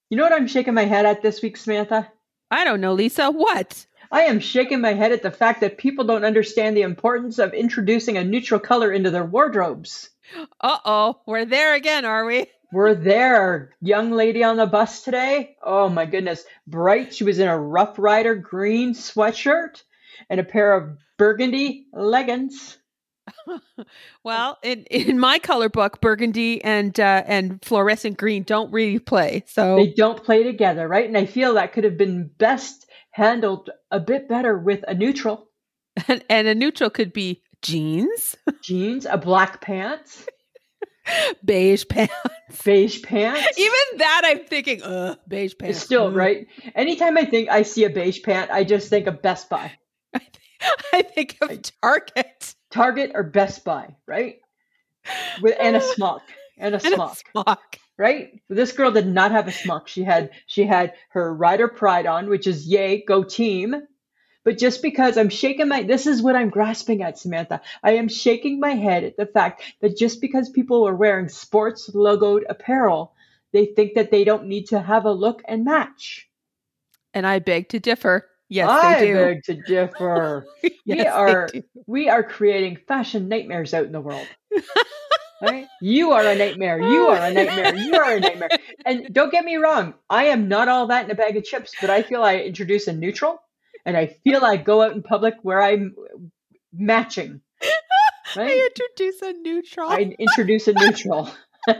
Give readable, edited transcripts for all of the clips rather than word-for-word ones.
You know what I'm shaking my head at this week, Samantha? I don't know, Lisa. What? I am shaking my head at the fact that people don't understand the importance of introducing a neutral color into their wardrobes. Uh-oh. We're there again, are we? We're there. Young lady on the bus today. Oh my goodness. Bright. She was in a Rough Rider green sweatshirt and a pair of burgundy leggings. Well, in my color book, burgundy and fluorescent green don't really play. So They don't play together, right? And I feel that could have been best handled a bit better with a neutral. and a neutral could be jeans, Jeans, a black pants, beige pants. beige pants. Even that I'm thinking, beige pants. It's still, right? Anytime I see a beige pant, I just think of Best Buy. I think of Target. Target or Best Buy, right? And a smock. And a smock. Right? This girl did not have a smock. She had her Rider Pride on, which is yay, go team. But just because this is what I'm grasping at, Samantha. I am shaking my head at the fact that just because people are wearing sports logoed apparel, they think that they don't need to have a look and match. And I beg to differ. Yes, I they do. beg to differ. Yes, we are creating fashion nightmares out in the world. Right? You are a nightmare. You are a nightmare. You are a nightmare. And don't get me wrong, I am not all that in a bag of chips, but I feel I introduce a neutral, and I feel I go out in public where I'm matching. Right? I introduce a neutral. I introduce a neutral.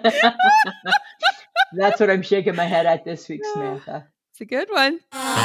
That's what I'm shaking my head at this week, Samantha. It's a good one.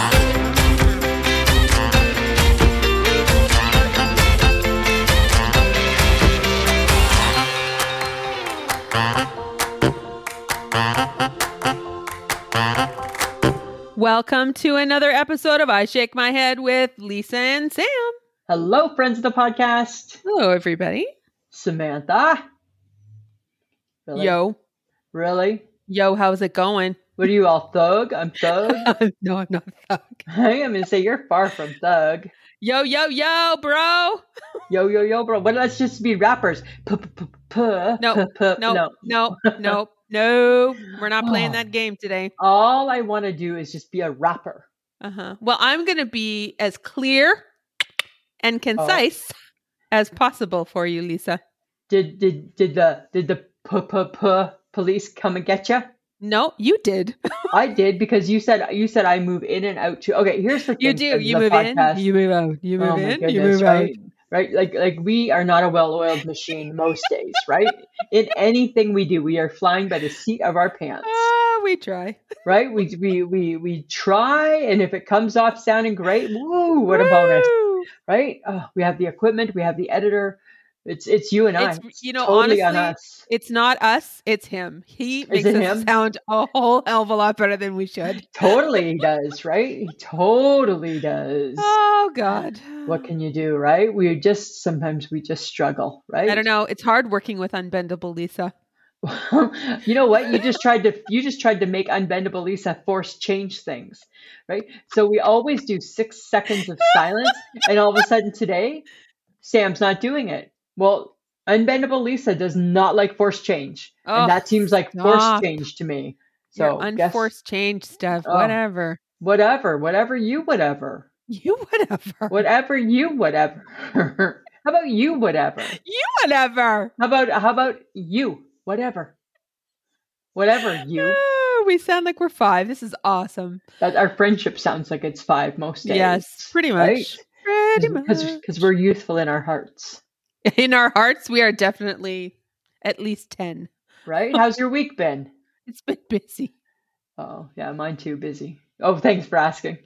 Welcome to another episode of I Shake My Head with Lisa and Sam. Hello, friends of the podcast. Hello, everybody. Samantha. Really? Yo. Really? Yo, how's it going? What are you all, thug? I'm thug? No, I'm not thug. I'm going to say you're far from thug. Yo, yo, yo, bro. Yo, yo, yo, bro. But let's just be rappers. No. We're not playing that game today. All I want to do is just be a rapper. Well, I'm going to be as clear and concise as possible for you, Lisa. Did the police come and get you? No, you did. I did, because you said I move in and out too. Okay, here's the thing. You do. You move in, you move out. You move in, you move out. Right? Like we are not a well-oiled machine most days, right? In anything we do, we are flying by the seat of our pants. We try. Right? We try, and if it comes off sounding great, woo, what a bonus. Right? We have the equipment, we have the editor. It's you and I. You know, totally honestly, on us. It's not us, it's him. He makes us sound a whole hell of a lot better than we should. Totally he does, right? He totally does. Oh, God. What can you do, right? Sometimes we just struggle, right? I don't know. It's hard working with Unbendable Lisa. You know what? You just tried to make Unbendable Lisa force change things, right? So we always do 6 seconds of silence, and all of a sudden today, Sam's not doing it. Well, Unbendable Lisa does not like force change. And that seems like force change to me. So unforced change stuff. Whatever. Whatever you whatever. You whatever. Whatever you whatever. How about you whatever? You whatever. How about you whatever? Whatever you. We sound like we're 5. This is awesome. Our friendship sounds like it's 5 most days. Yes, pretty much. Right? Pretty much. Because we're youthful in our hearts. In our hearts, we are definitely at least 10. Right? How's your week been? It's been busy. Oh, yeah, mine too, busy. Oh, thanks for asking.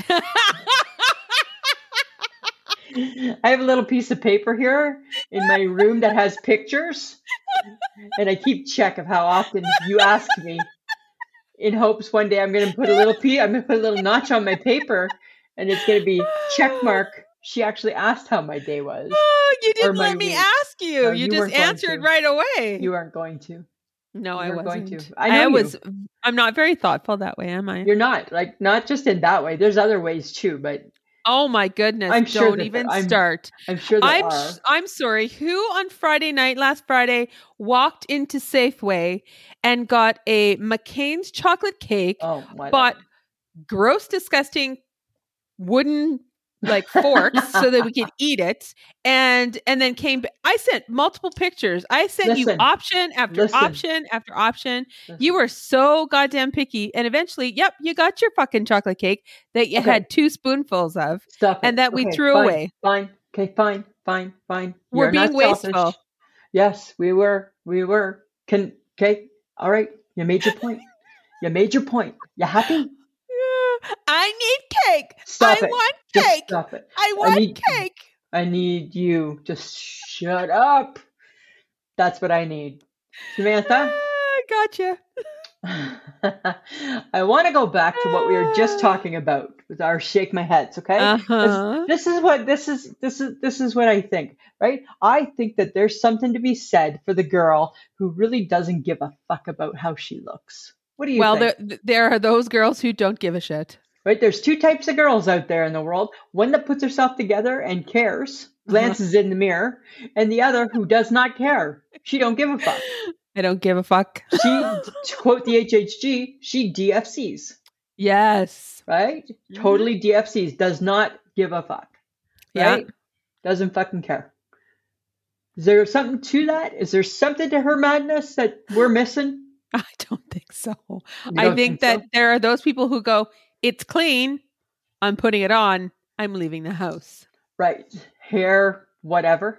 I have a little piece of paper here in my room that has pictures, and I keep check of how often you ask me, in hopes one day I'm going to put a little notch on my paper, and it's going to be check mark. She actually asked how my day was. Oh, you didn't let me ask you. No, you just answered right away. You aren't going to. No, I wasn't. Going to. I was. I'm not very thoughtful that way, am I? You're not. Like, not just in that way. There's other ways too, but Oh my goodness. I'm sure Don't even start. I'm sure there are. I'm sorry. Who on Friday night, last Friday, walked into Safeway and got a McCain's chocolate cake, bought gross, disgusting wooden like forks so that we could eat it, and then came I sent multiple pictures. I sent you option after option after option. You were so goddamn picky, and eventually, yep, you got your fucking chocolate cake that you had 2 spoonfuls of. Stop it. And that we threw away. Fine. Okay, fine. We're being wasteful. Yes, we were. Okay, all right. You made your point. You happy? I need cake. Stop I it. want Just cake. Stop it. I want cake. I need you to shut up. That's what I need. Samantha? Gotcha. I want to go back to what we were just talking about with our shake my heads, okay? This is what I think, right? I think that there's something to be said for the girl who really doesn't give a fuck about how she looks. What do you think? Well, there are those girls who don't give a shit. Right? There's 2 types of girls out there in the world. One that puts herself together and cares, glances in the mirror, and the other who does not care. She don't give a fuck. I don't give a fuck. She, to quote the HHG, she DFCs. Yes. Right? Totally DFCs. Does not give a fuck. Right? Yeah. Doesn't fucking care. Is there something to that? Is there something to her madness that we're missing? I don't think so. I think that there are those people who go, it's clean. I'm putting it on. I'm leaving the house. Right. Hair, whatever.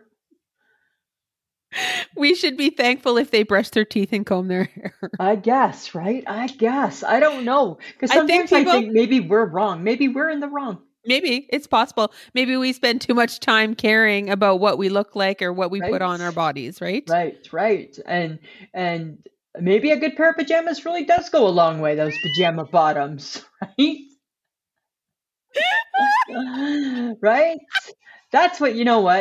We should be thankful if they brush their teeth and comb their hair. I guess, right? I don't know. Because sometimes I think maybe we're wrong. Maybe we're in the wrong. Maybe. It's possible. Maybe we spend too much time caring about what we look like or what we put on our bodies, right? Right. And maybe a good pair of pajamas really does go a long way, those pajama bottoms, right? Right? That's what,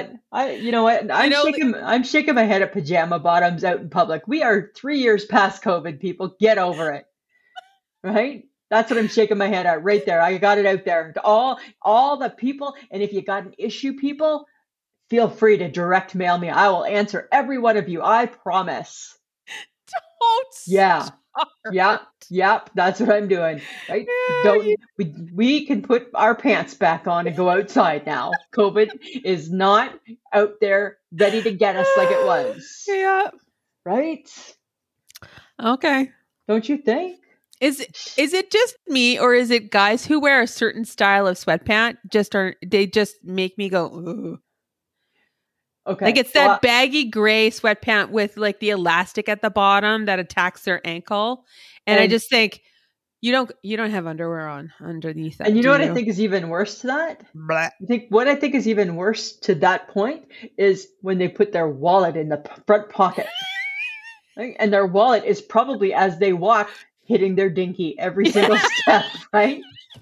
I'm shaking my head at pajama bottoms out in public. We are 3 years past COVID, people. Get over it. Right? That's what I'm shaking my head at right there. I got it out there. To all the people, and if you got an issue, people, feel free to direct mail me. I will answer every one of you. I promise. Don't Yep. That's what I'm doing. Right? We can put our pants back on and go outside now. COVID is not out there ready to get us like it was. Yeah. Right? Okay. Don't you think? Is it just me, or is it guys who wear a certain style of sweatpant they just make me go, ooh. Okay. Like it's that baggy gray sweatpant with like the elastic at the bottom that attacks their ankle. And I just think you don't have underwear on underneath that. And you know what I think is even worse to that? What I think is even worse to that point is when they put their wallet in the front pocket. Right? And their wallet is probably, as they walk, hitting their dinky every single step, right?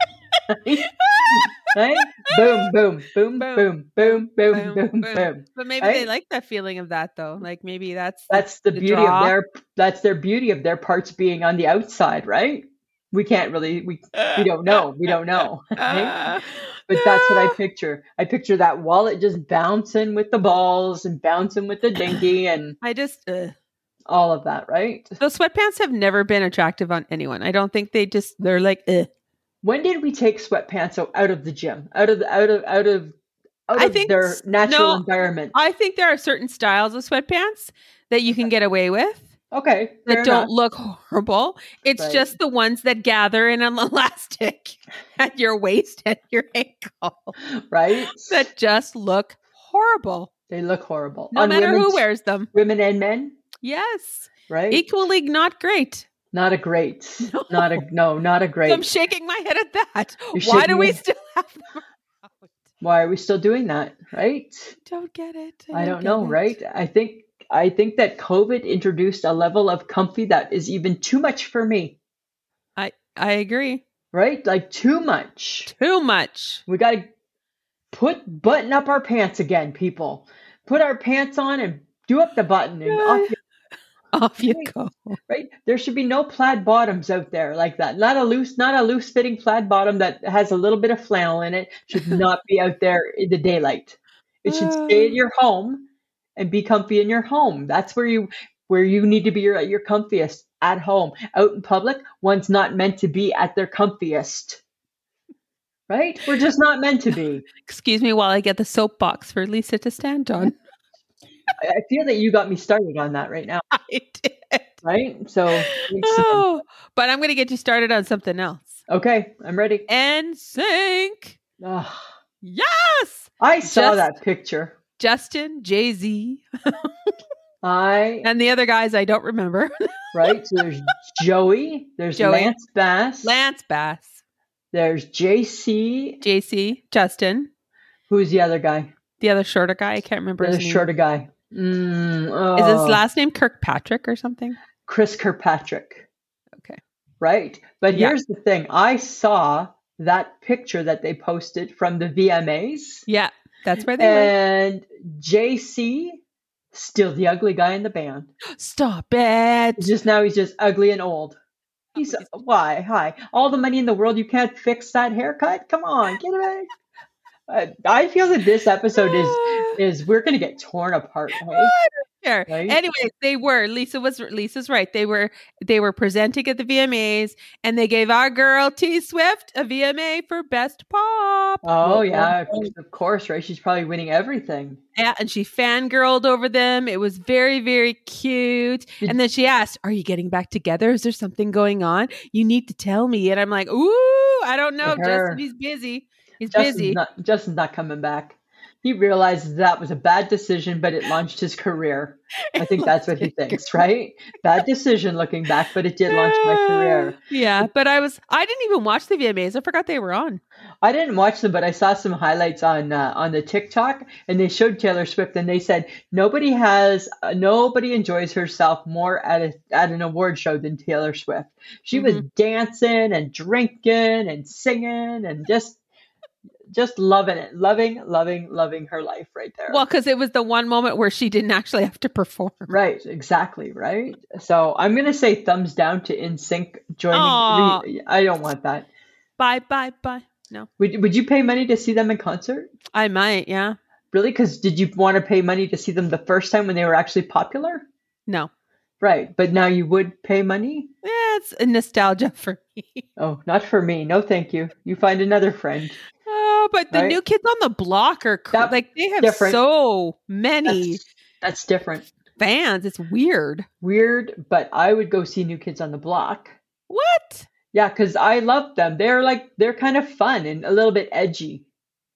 Right? Boom, boom, boom, boom, boom, boom, boom, boom. But maybe they like that feeling of that, though. Like maybe that's the beauty of their beauty of their parts being on the outside, right? We can't really we don't know. We don't know. Right? But that's what I picture. I picture that wallet just bouncing with the balls and bouncing with the dinky, and I just all of that, right? Those sweatpants have never been attractive on anyone. I don't think they're like When did we take sweatpants out of the gym? Out of their natural environment? I think there are certain styles of sweatpants that you can get away with. Okay. That don't look horrible. It's just the ones that gather in an elastic at your waist and your ankle. Right. That just look horrible. They look horrible. No matter who wears them. Women and men? Yes. Right. Equally not great. Not a great. No. Not a great. So I'm shaking my head at that. Why do we still have them around? Why are we still doing that? Right? Don't get it. I don't know, right? I think that COVID introduced a level of comfy that is even too much for me. I agree. Right? Like too much. Too much. We got to button up our pants again, people. Put our pants on and do up the button and off. Off you go. Right? There should be no plaid bottoms out there like that. Not a loose fitting plaid bottom that has a little bit of flannel in it should not be out there in the daylight. It should stay in your home and be comfy in your home. That's where you need to be at your comfiest, at home. Out in public, one's not meant to be at their comfiest. Right? We're just not meant to be. Excuse me while I get the soapbox for Lisa to stand on. I feel that you got me started on that right now. I did. Right? So, but I'm going to get you started on something else. Okay, I'm ready. NSYNC. Oh, yes. I saw that picture. Justin, Jay-Z. And the other guys I don't remember. Right? So there's Joey. There's Joey. Lance Bass. There's JC. Justin. Who's the other guy? The other shorter guy. I can't remember his name. The shorter guy. Is his last name Kirkpatrick or something? Chris Kirkpatrick. Okay. Right. But here's the thing. I saw that picture that they posted from the VMAs. Yeah. That's where they were. And JC, still the ugly guy in the band. Stop it. He's just ugly and old. Why? Hi. All the money in the world, you can't fix that haircut? Come on, get away. I feel that this episode is we're going to get torn apart. Right? Right? Anyway, Lisa's right. They were presenting at the VMAs, and they gave our girl T Swift a VMA for Best Pop. Oh yeah, of course, right? She's probably winning everything. Yeah, and she fangirled over them. It was very, very cute. And then she asked, "Are you getting back together? Is there something going on? You need to tell me." And I'm like, "Ooh, I don't know, Justin. He's busy. Justin's not coming back. He realized that was a bad decision, but it launched his career. I think that's what he thinks, right? Bad decision looking back, but it did launch my career. Yeah, but I didn't even watch the VMAs. I forgot they were on. I didn't watch them, but I saw some highlights on the TikTok, and they showed Taylor Swift, and they said nobody enjoys herself more at an award show than Taylor Swift. She was dancing and drinking and singing and just loving it, loving her life right there. Well, because it was the one moment where she didn't actually have to perform. Right, exactly, right? So I'm going to say thumbs down to NSYNC joining. I don't want that. Bye. No. Would you pay money to see them in concert? I might, yeah. Really? Because did you want to pay money to see them the first time when they were actually popular? No. Right, but now you would pay money? Yeah, it's a nostalgia for me. Oh, not for me. No, thank you. You find another friend. Oh, but the New Kids on the Block are they have different. So many. That's different. Fans. It's weird. Weird, but I would go see New Kids on the Block. What? Yeah, because I love them. They're kind of fun and a little bit edgy.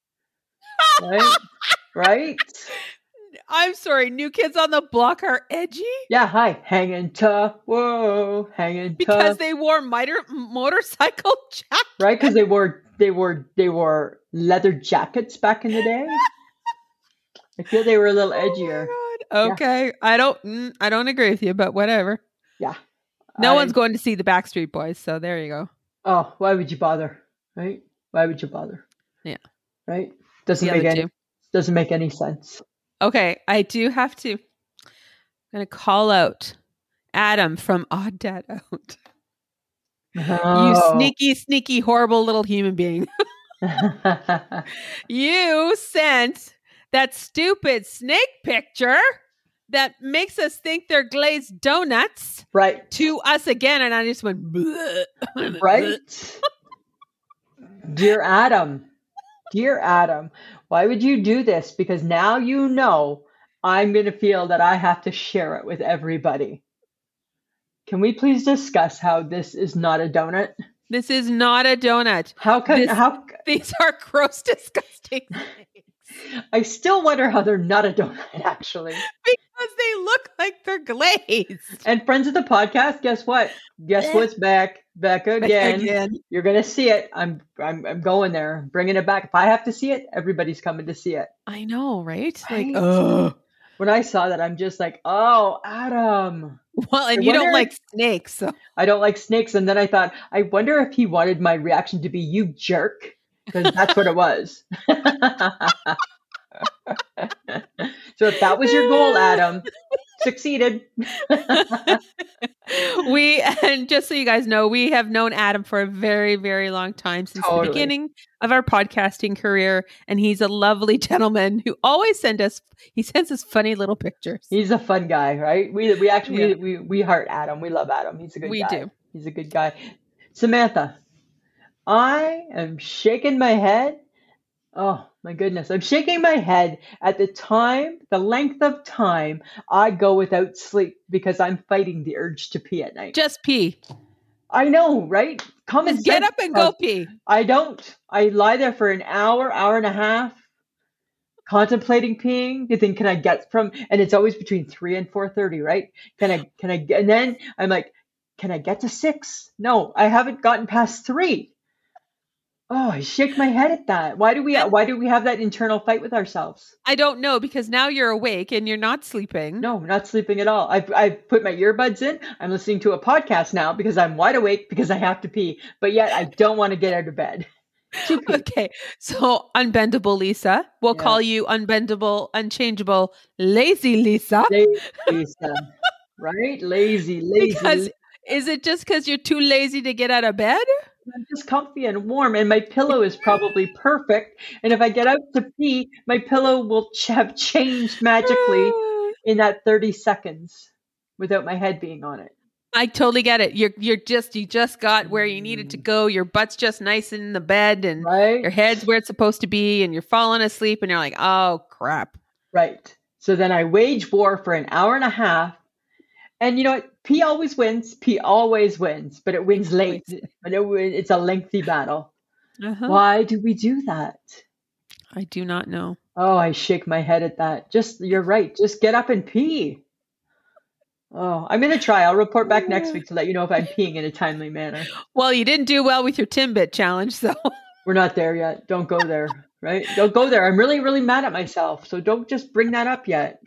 Right? Right? I'm sorry, New Kids on the Block are edgy? Yeah, hi. Hanging tough. Whoa, hanging tough. Because they wore motorcycle jackets. Right, because they wore leather jackets back in the day. I feel they were a little edgier. Okay. Yeah. I don't agree with you, but whatever. Yeah. No one's going to see the Backstreet Boys, so there you go. Oh, why would you bother? Right? Why would you bother? Yeah. Right? Doesn't make any sense. Okay, I do have to. I'm going to call out Adam from Odd Dad Out. Oh. You sneaky, sneaky, horrible little human being. You sent that stupid snake picture that makes us think they're glazed donuts to us again. And I just went, bleh. Right? Dear Adam, why would you do this? Because now you know I'm going to feel that I have to share it with everybody. Can we please discuss how this is not a donut? This is not a donut. These are gross, disgusting things. I still wonder how they're not a donut, actually. Because they look like they're glazed. And friends of the podcast, guess what? Guess what's back? Back again. You're going to see it. I'm going there, bringing it back. If I have to see it, everybody's coming to see it. I know, right? Like, when I saw that, I'm just like, oh, Adam. Well, and you don't like snakes. So. I don't like snakes. And then I thought, I wonder if he wanted my reaction to be, you jerk. Because that's what it was. So if that was your goal, Adam, Succeeded. And just so you guys know, we have known Adam for a very, very long time, since the beginning of our podcasting career. And he's a lovely gentleman who always sends us funny little pictures. He's a fun guy, right? We actually, we heart Adam. We love Adam. He's a good guy. We do. He's a good guy. Samantha, I am shaking my head. Oh my goodness. I'm shaking my head at the length of time I go without sleep because I'm fighting the urge to pee at night. Just pee. I know, right? Just get up and go pee. I don't. I lie there for an hour and a half contemplating peeing. You think, can I get from, and it's always between 3 and 4:30, right? Can I, and then I'm like, can I get to 6? No, I haven't gotten past 3. Oh, I shake my head at that. Why do we have that internal fight with ourselves? I don't know, because now you're awake and you're not sleeping. No, not sleeping at all. I've put my earbuds in. I'm listening to a podcast now because I'm wide awake because I have to pee, but yet I don't want to get out of bed. Okay, so Unbendable Lisa. We'll call you Unbendable, Unchangeable, Lazy Lisa. Lazy Lisa, right? Lazy. Because is it just because you're too lazy to get out of bed? I'm just comfy and warm, and my pillow is probably perfect. And if I get out to pee, my pillow will have changed magically in that 30 seconds without my head being on it. I totally get it. You just got where you needed to go. Your butt's just nice in the bed, and your head's where it's supposed to be, and you're falling asleep, and you're like, oh crap. Right. So then I wage war for an hour and a half. And you know what? Pee always wins. Pee always wins, but it wins late. And it's a lengthy battle. Uh-huh. Why do we do that? I do not know. Oh, I shake my head at that. You're right. Just get up and pee. Oh, I'm going to try. I'll report back next week to let you know if I'm peeing in a timely manner. Well, you didn't do well with your Timbit challenge, so. We're not there yet. Don't go there, right? Don't go there. I'm really, really mad at myself. So don't just bring that up yet.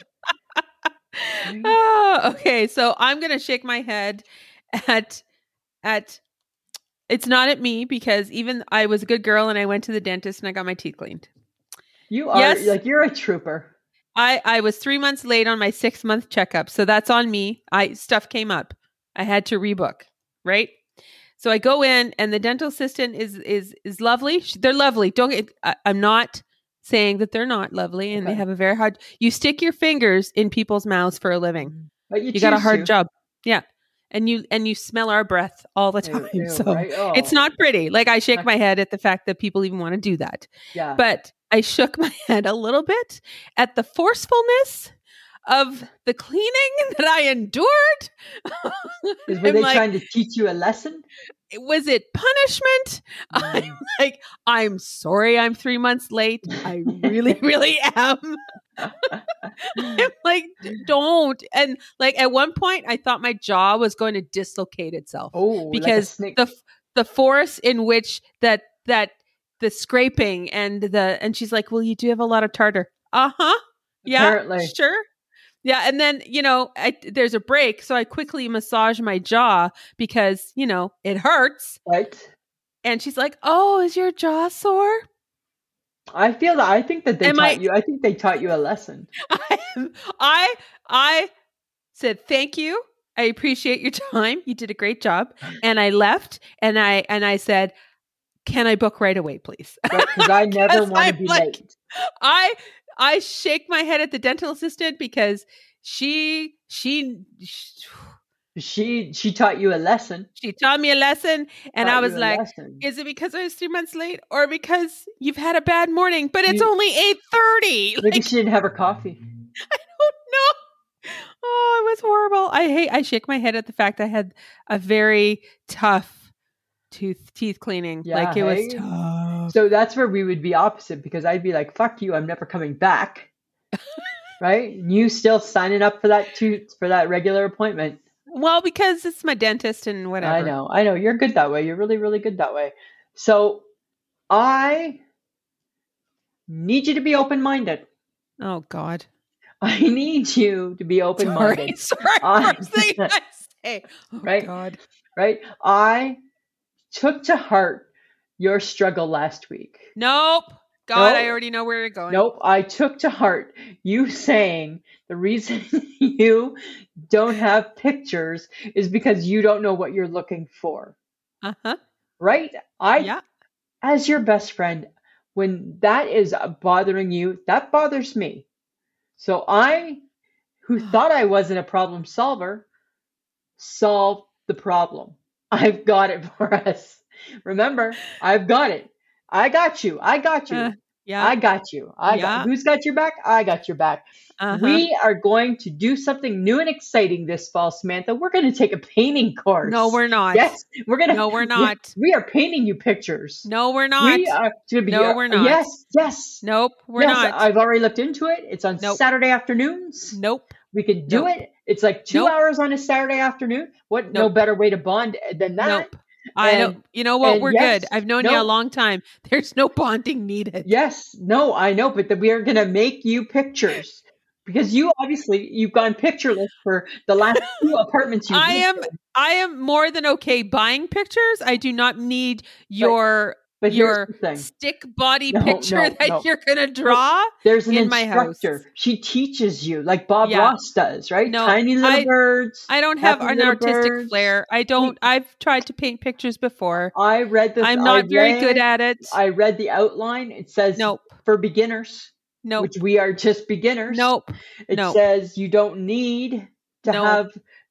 Oh, okay. So I'm going to shake my head at, it's not at me, because even I was a good girl and I went to the dentist and I got my teeth cleaned. You are you're a trooper. I was 3 months late on my 6-month checkup. So that's on me. Stuff came up. I had to rebook. Right. So I go in and the dental assistant is lovely. They're lovely. I'm not saying that they're not lovely, and they have a very hard, you stick your fingers in people's mouths for a living. But you got a hard job. Yeah. And you smell our breath all the time. It's not pretty. Like, I shake my head at the fact that people even want to do that. Yeah. But I shook my head a little bit at the forcefulness of the cleaning that I endured. Were they trying to teach you a lesson? Was it punishment? I'm like, I'm sorry I'm 3 months late. I really, really am. I'm like, don't. And like, at one point I thought my jaw was going to dislocate itself. Oh, because like the force in which that the scraping and she's like, well, you do have a lot of tartar. Uh-huh. Yeah, apparently. Sure. Yeah. And then, there's a break. So I quickly massage my jaw because, it hurts. Right. And she's like, oh, is your jaw sore? I think that they taught you a lesson. I said, thank you. I appreciate your time. You did a great job. And I left and I said, can I book right away, please? Because I never want to be late. I shake my head at the dental assistant because she taught you a lesson. She taught me a lesson, and I was like, is it because I was 3 months late or because you've had a bad morning? But it's only 8:30. Maybe she didn't have her coffee. I don't know. Oh, it was horrible. I shake my head at the fact I had a very tough teeth cleaning. Yeah, it was tough. So that's where we would be opposite, because I'd be like, fuck you, I'm never coming back. Right? You still signing up for that regular appointment. Well, because it's my dentist and whatever. I know. You're good that way. You're really, really good that way. So I need you to be open-minded. Oh, God. I need you to be open-minded. Sorry. First thing I say. Oh, right? God. Right? I took to heart your struggle last week. Nope. God, I already know where you're going. Nope. I took to heart you saying the reason you don't have pictures is because you don't know what you're looking for. Uh-huh. Right? As your best friend, when that is bothering you, that bothers me. So I, who thought I wasn't a problem solver, solved the problem. I've got it for us. Remember, I've got it. I got you. I got you. I got you. Who's got your back? I got your back. We are going to do something new and exciting this fall, Samantha. We're going to take a painting course. No, we're not. Yes, we're going to. No, we're not. We are painting you pictures. No, we're not. We're not. Yes. Nope, we're not. I've already looked into it. It's on Saturday afternoons. Nope. We can do it. It's like 2 hours on a Saturday afternoon. What? No better way to bond than that. Nope. I don't. You know what? We're good. I've known you a long time. There's no bonding needed. Yes. No, I know. But we are going to make you pictures because you've gone pictureless for the last 2 apartments you've I am more than okay buying pictures. I do not need your stick body picture that you're going to draw. There's an instructor. She teaches you like Bob Ross does, right? No, Tiny little birds. I don't have an artistic flair. I don't. I've tried to paint pictures before. I'm not very good at it. I read the outline. It says for beginners. Nope. Which we are just beginners. Nope. It says you don't need to have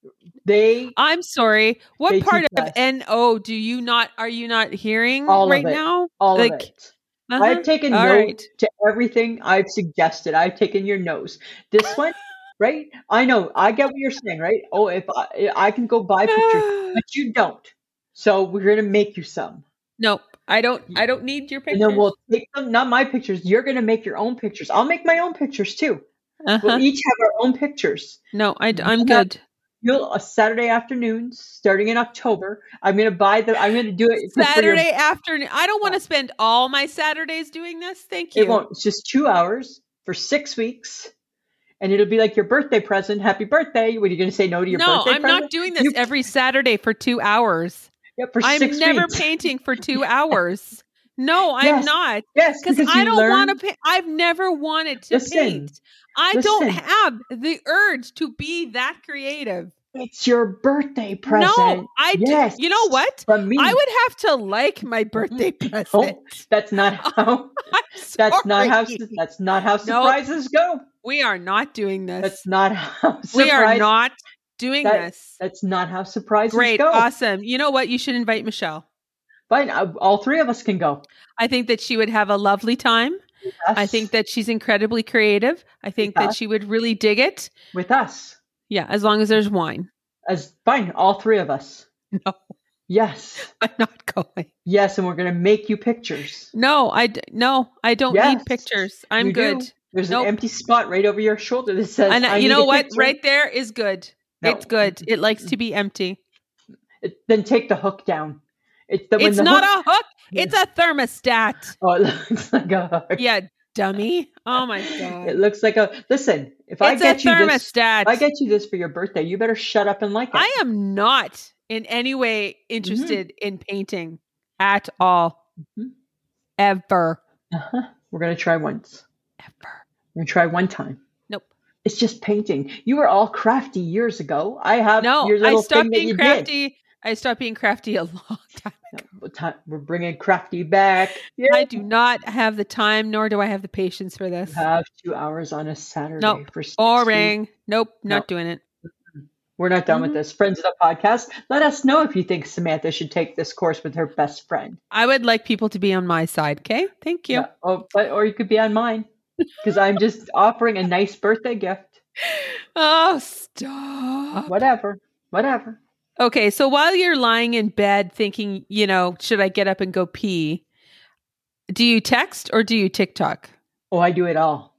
I'm sorry. What part of NO are you not hearing now? All of it. I've taken note to everything I've suggested. I've taken your nose. This one, right? I know. I get what you're saying, right? Oh, if I can go buy pictures, but you don't. So we're going to make you some. Nope. I don't need your pictures. And then we'll take them, not my pictures. You're going to make your own pictures. I'll make my own pictures too. We'll each have our own pictures. No, I'm good. Saturday afternoons starting in October. I'm going to do it Saturday afternoon. I don't want to spend all my Saturdays doing this. Thank you. It won't. It's just 2 hours for 6 weeks. And it'll be like your birthday present. Happy birthday. What are you going to say no to your birthday present? No, I'm not doing this every Saturday for 2 hours. Yeah, for 6 weeks. I'm never painting for 2 hours. No, I'm not. Yes, because I don't want to paint. I've never wanted to paint. I don't have the urge to be that creative. It's your birthday present. No, do. You know what? From me. I would have to like my birthday present. No, that's not how. That's not how surprises go. We are not doing this. That's not how. We are not doing this. That's not how surprises go. Great, awesome. You know what? You should invite Michelle. Fine, all 3 of us can go. I think that she would have a lovely time. Yes. I think that she's incredibly creative. I think that she would really dig it. With us. Yeah, as long as there's wine. Fine, all 3 of us. No. Yes. I'm not going. Yes, and we're going to make you pictures. No, I don't need pictures. I'm good. There's an empty spot right over your shoulder that says, you know what? Picture. Right there is good. No. It's good. It likes to be empty. Then take the hook down. It's not a hook. It's a thermostat. Oh, it looks like a hook. Yeah, dummy. Oh my God. It looks like listen, if I get you this for your birthday, you better shut up and like it. I am not in any way interested in painting at all. Mm-hmm. Ever. We're going to try once. Ever. We're going to try one time. Nope. It's just painting. You were all crafty years ago. I stopped being crafty. I stopped being crafty a long time ago. We're bringing crafty back. Yeah. I do not have the time, nor do I have the patience for this. You have 2 hours on a Saturday. Nope. Boring. Nope. Not doing it. We're not done with this. Friends of the podcast, let us know if you think Samantha should take this course with her best friend. I would like people to be on my side. Okay. Thank you. Yeah. Or you could be on mine because I'm just offering a nice birthday gift. Oh, stop. Whatever. Okay, so while you're lying in bed thinking, should I get up and go pee? Do you text or do you TikTok? Oh, I do it all.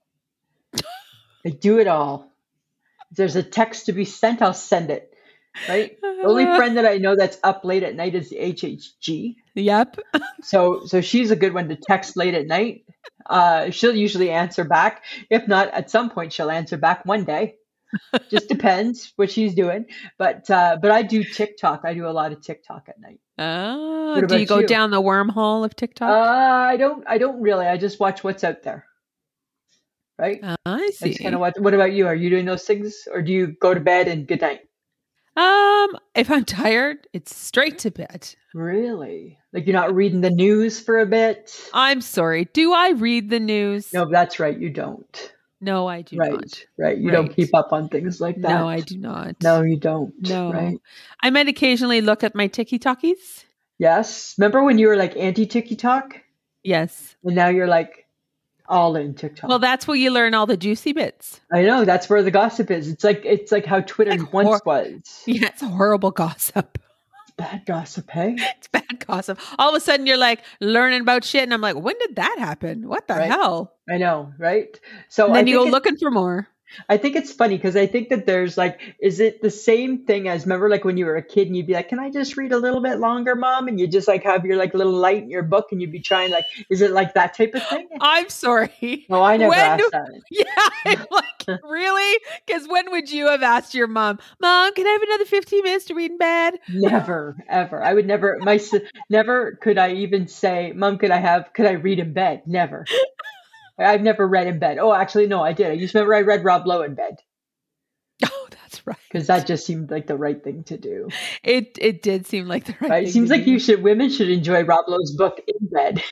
I do it all. If there's a text to be sent, I'll send it. Right? The only friend that I know that's up late at night is the HHG. Yep. So she's a good one to text late at night. She'll usually answer back. If not, at some point she'll answer back one day. Just depends what she's doing. But I do TikTok. I do a lot of TikTok at night. Oh, do you go down the wormhole of TikTok? I don't really. I just watch what's out there. Right? I see. Kind of what about you? Are you doing those things, or do you go to bed and good night? If I'm tired, it's straight to bed. Really? Like you're not reading the news for a bit? I'm sorry. Do I read the news? No, that's right. You don't. No, I do not. Right. You don't keep up on things like that. No, I do not. No, you don't. No. Right? I might occasionally look at my TikTokies. Yes. Remember when you were like anti-TikTok? Yes. And now you're like all in TikTok. Well, that's where you learn all the juicy bits. I know. That's where the gossip is. It's like how Twitter once was. Yeah, it's horrible gossip. It's bad gossip, hey? It's bad gossip. All of a sudden you're like learning about shit and I'm like, when did that happen? What the hell? I know, right? So and then you go looking for more. I think it's funny because I think that there's like, is it the same thing as, remember like when you were a kid and you'd be like, can I just read a little bit longer, Mom? And you just like have your like little light in your book and you'd be trying like, is it like that type of thing? I'm sorry. No, I never asked that. Yeah, like really? Because when would you have asked your mom, can I have another 15 minutes to read in bed? Never, ever. I would never, never could I even say, Mom, could I read in bed? Never. I've never read in bed. Oh, actually, no, I did. I used to remember I read Rob Lowe in bed. Oh, that's right. Because that just seemed like the right thing to do. It did seem like the right thing. It seems like women should enjoy Rob Lowe's book in bed.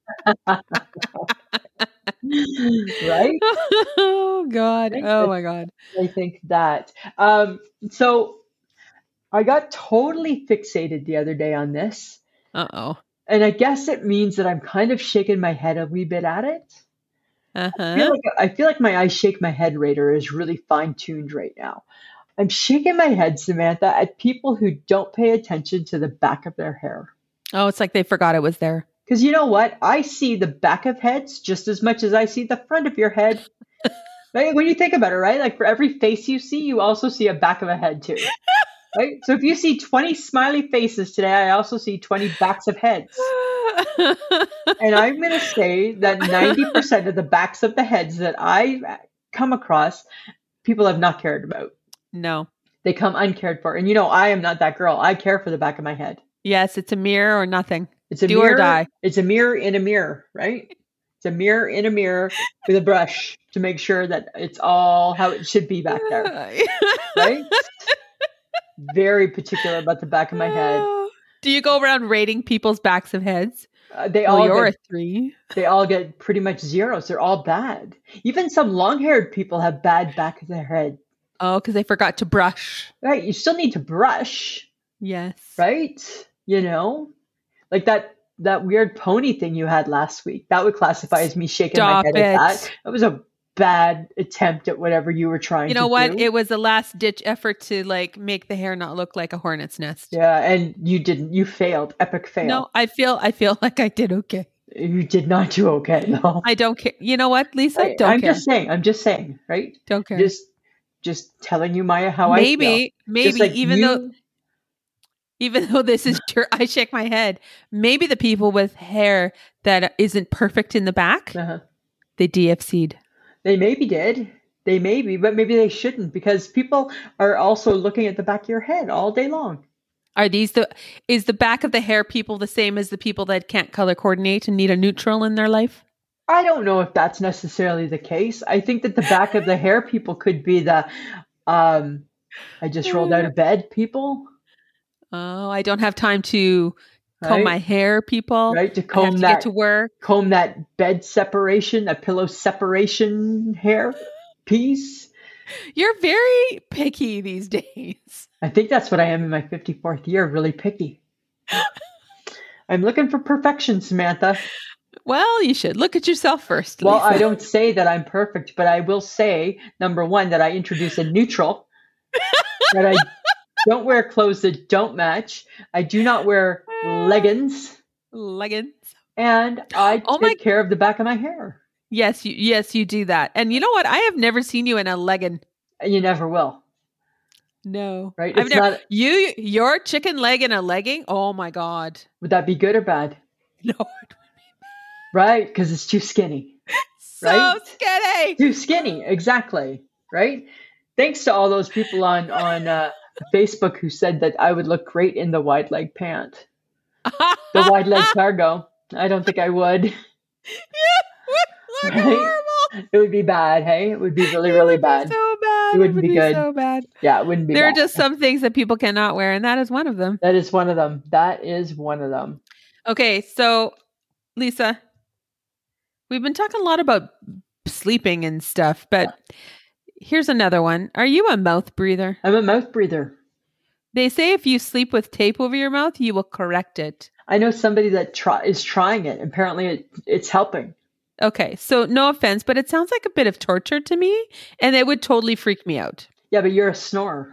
Right? Oh, God. Oh, my God. I think that. So I got totally fixated the other day on this. Uh-oh. And I guess it means that I'm kind of shaking my head a wee bit at it. Uh-huh. I feel like my I shake my head radar is really fine-tuned right now. I'm shaking my head, Samantha, at people who don't pay attention to the back of their hair. Oh, it's like they forgot it was there. Because you know what? I see the back of heads just as much as I see the front of your head. Right? When you think about it, right? Like for every face you see, you also see a back of a head too. Right? So if you see 20 smiley faces today, I also see 20 backs of heads. And I'm going to say that 90% of the backs of the heads that I come across, people have not cared about. No. They come uncared for. And you know, I am not that girl. I care for the back of my head. Yes, it's a mirror or nothing. It's a Do mirror, or die. It's a mirror in a mirror, right? It's a mirror in a mirror with a brush to make sure that it's all how it should be back there. Right? Very particular about the back of my head. Do you go around rating people's backs of heads? You're a 3. They all get pretty much zeros. They're all bad. Even some long-haired people have bad back of their head. Oh, because they forgot to brush. Right. You still need to brush. Yes. Right? You know? Like that weird pony thing you had last week. That would classify as me shaking my head at that. That was a bad attempt at whatever you were trying to do. You know what? It was a last ditch effort to like make the hair not look like a hornet's nest. Yeah, and you didn't. You failed. Epic fail. No, I feel like I did okay. You did not do okay. No. I don't care. You know what, Lisa? I'm just saying, right? Don't care. Just telling you how I feel. Maybe like even though this is true, I shake my head. Maybe the people with hair that isn't perfect in the back, they DFC'd. They maybe did. They maybe, but maybe they shouldn't because people are also looking at the back of your head all day long. Is the back of the hair people the same as the people that can't color coordinate and need a neutral in their life? I don't know if that's necessarily the case. I think that the back of the hair people could be the I just rolled out of bed people. Oh, I don't have time to comb my hair, people. Right, to comb that, get to work. Comb that bed separation, a pillow separation hair piece. You're very picky these days. I think that's what I am in my 54th year, really picky. I'm looking for perfection, Samantha. Well, you should look at yourself first. Well, Lisa. I don't say that I'm perfect, but I will say, number one, that I introduce a neutral, that I don't wear clothes that don't match. I do not wear leggings. And I take care of the back of my hair. Yes, you do that. And you know what? I have never seen you in a legging. You never will. No. Right? I've never. Your chicken leg in a legging? Oh my God. Would that be good or bad? No, it would be bad. Right? Because it's too skinny. So skinny. Too skinny. Exactly. Right? Thanks to all those people on Facebook who said that I would look great in the wide leg pant. The wide leg cargo. I don't think I would. Yeah, look horrible. It would be bad, hey? It would be really, really bad. So bad. It wouldn't be good. So bad. Yeah, it wouldn't be There bad. are just some things that people cannot wear, and that is one of them. That is one of them. That is one of them. Okay, so Lisa, we've been talking a lot about sleeping and stuff, but here's another one. Are you a mouth breather? I'm a mouth breather. They say if you sleep with tape over your mouth, you will correct it. I know somebody that is trying it. Apparently, it's helping. Okay, so no offense, but it sounds like a bit of torture to me, and it would totally freak me out. Yeah, but you're a snorer.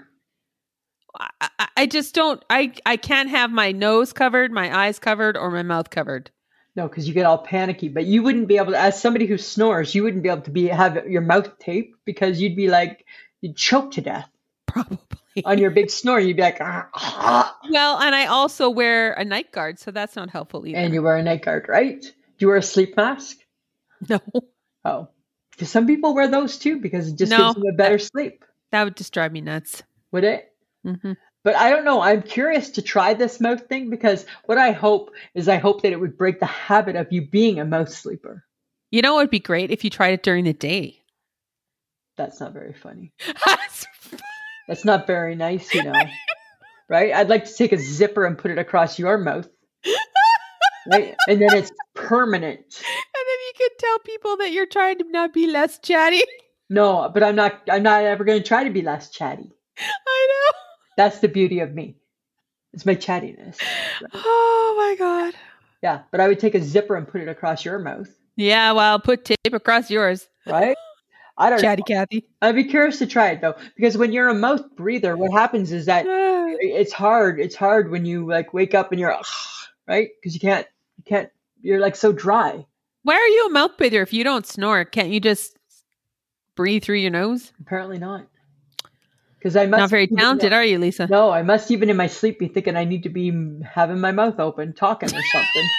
I just don't. I can't have my nose covered, my eyes covered, or my mouth covered. No, because you get all panicky. But you wouldn't be able to, as somebody who snores, you wouldn't be able to have your mouth taped because you'd be like, you'd choke to death. Probably. On your big snore, you'd be like, Well, and I also wear a night guard, so that's not helpful either. And you wear a night guard, right? Do you wear a sleep mask? No. Oh. Because some people wear those too because it just gives them a better sleep. That would just drive me nuts. Would it? Mm-hmm. But I don't know. I'm curious to try this mouth thing because what I hope that it would break the habit of you being a mouth sleeper. You know what would be great if you tried it during the day? That's not very funny. That's not very nice, you know. Right? I'd like to take a zipper and put it across your mouth. Right? And then it's permanent. And then you can tell people that you're trying to not be less chatty. No, but I'm not ever going to try to be less chatty. I know. That's the beauty of me. It's my chattiness. Right? Oh my God. Yeah, but I would take a zipper and put it across your mouth. Yeah, well, put tape across yours. Right? I don't Chatty know. Cathy. I'd be curious to try it though, because when you're a mouth breather, what happens is that it's hard. It's hard when you like wake up and you're right because you can't. You're like so dry. Why are you a mouth breather if you don't snore? Can't you just breathe through your nose? Apparently not. Because I must not very talented, are you, Lisa? No, I must even in my sleep be thinking I need to be having my mouth open, talking or something.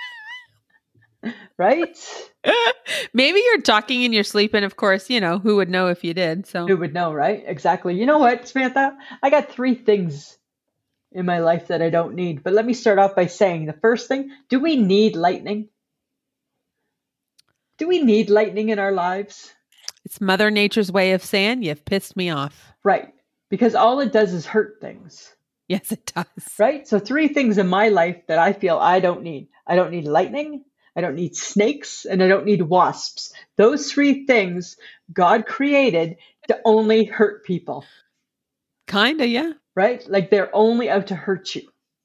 Right? Maybe you're talking in your sleep, and of course, you know, who would know if you did? So who would know, right? Exactly. You know what, Samantha? I got 3 things in my life that I don't need. But let me start off by saying the first thing, do we need lightning? Do we need lightning in our lives? It's Mother Nature's way of saying you've pissed me off. Right. Because all it does is hurt things. Yes, it does. Right? So 3 things in my life that I feel I don't need. I don't need lightning. I don't need snakes, and I don't need wasps. Those 3 things God created to only hurt people. Kinda, yeah. Right? Like they're only out to hurt you.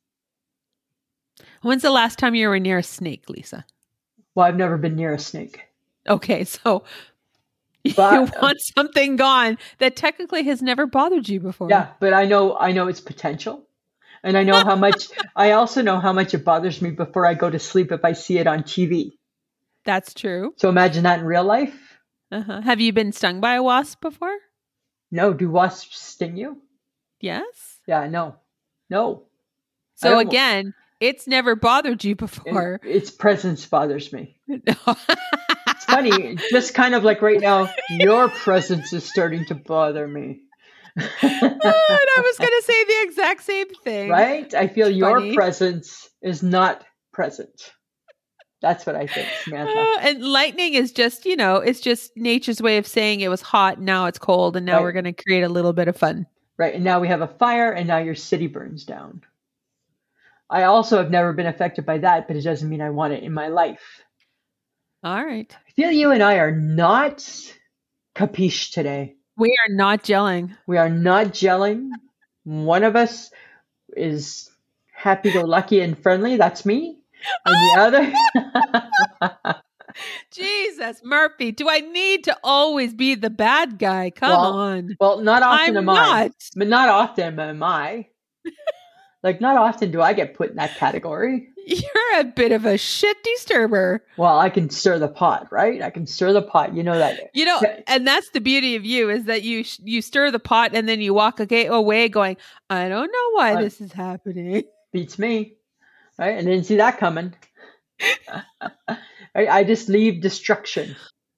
When's the last time you were near a snake, Lisa? Well, I've never been near a snake. Okay, so but, you want something gone that technically has never bothered you before. Yeah, but I know its potential. And I know how much, I also know how much it bothers me before I go to sleep if I see it on TV. That's true. So imagine that in real life. Uh-huh. Have you been stung by a wasp before? No. Do wasps sting you? Yes. Yeah, no. So again, it's never bothered you before. Its presence bothers me. It's funny. Just kind of like right now, your presence is starting to bother me. And I was going to say the exact same thing. Right? I feel your presence is not present. That's what I think, Samantha. And lightning is just, you know, it's just nature's way of saying it was hot, now it's cold, and now we're going to create a little bit of fun. Right. And now we have a fire, and now your city burns down. I also have never been affected by that, but it doesn't mean I want it in my life. All right. I feel you and I are not capiche today. We are not gelling. We are not gelling. One of us is happy-go-lucky and friendly. That's me. And the other... Jesus, Murphy, do I need to always be the bad guy? Come on. Well, not often am I. Not. But not often am I. Like, not often do I get put in that category. You're a bit of a shit disturber. Well, I can stir the pot, right? I can stir the pot. You know that. You know, and that's the beauty of you is that you stir the pot and then you walk away going, I don't know why this is happening. Beats me. Right? And didn't see that coming. I just leave destruction.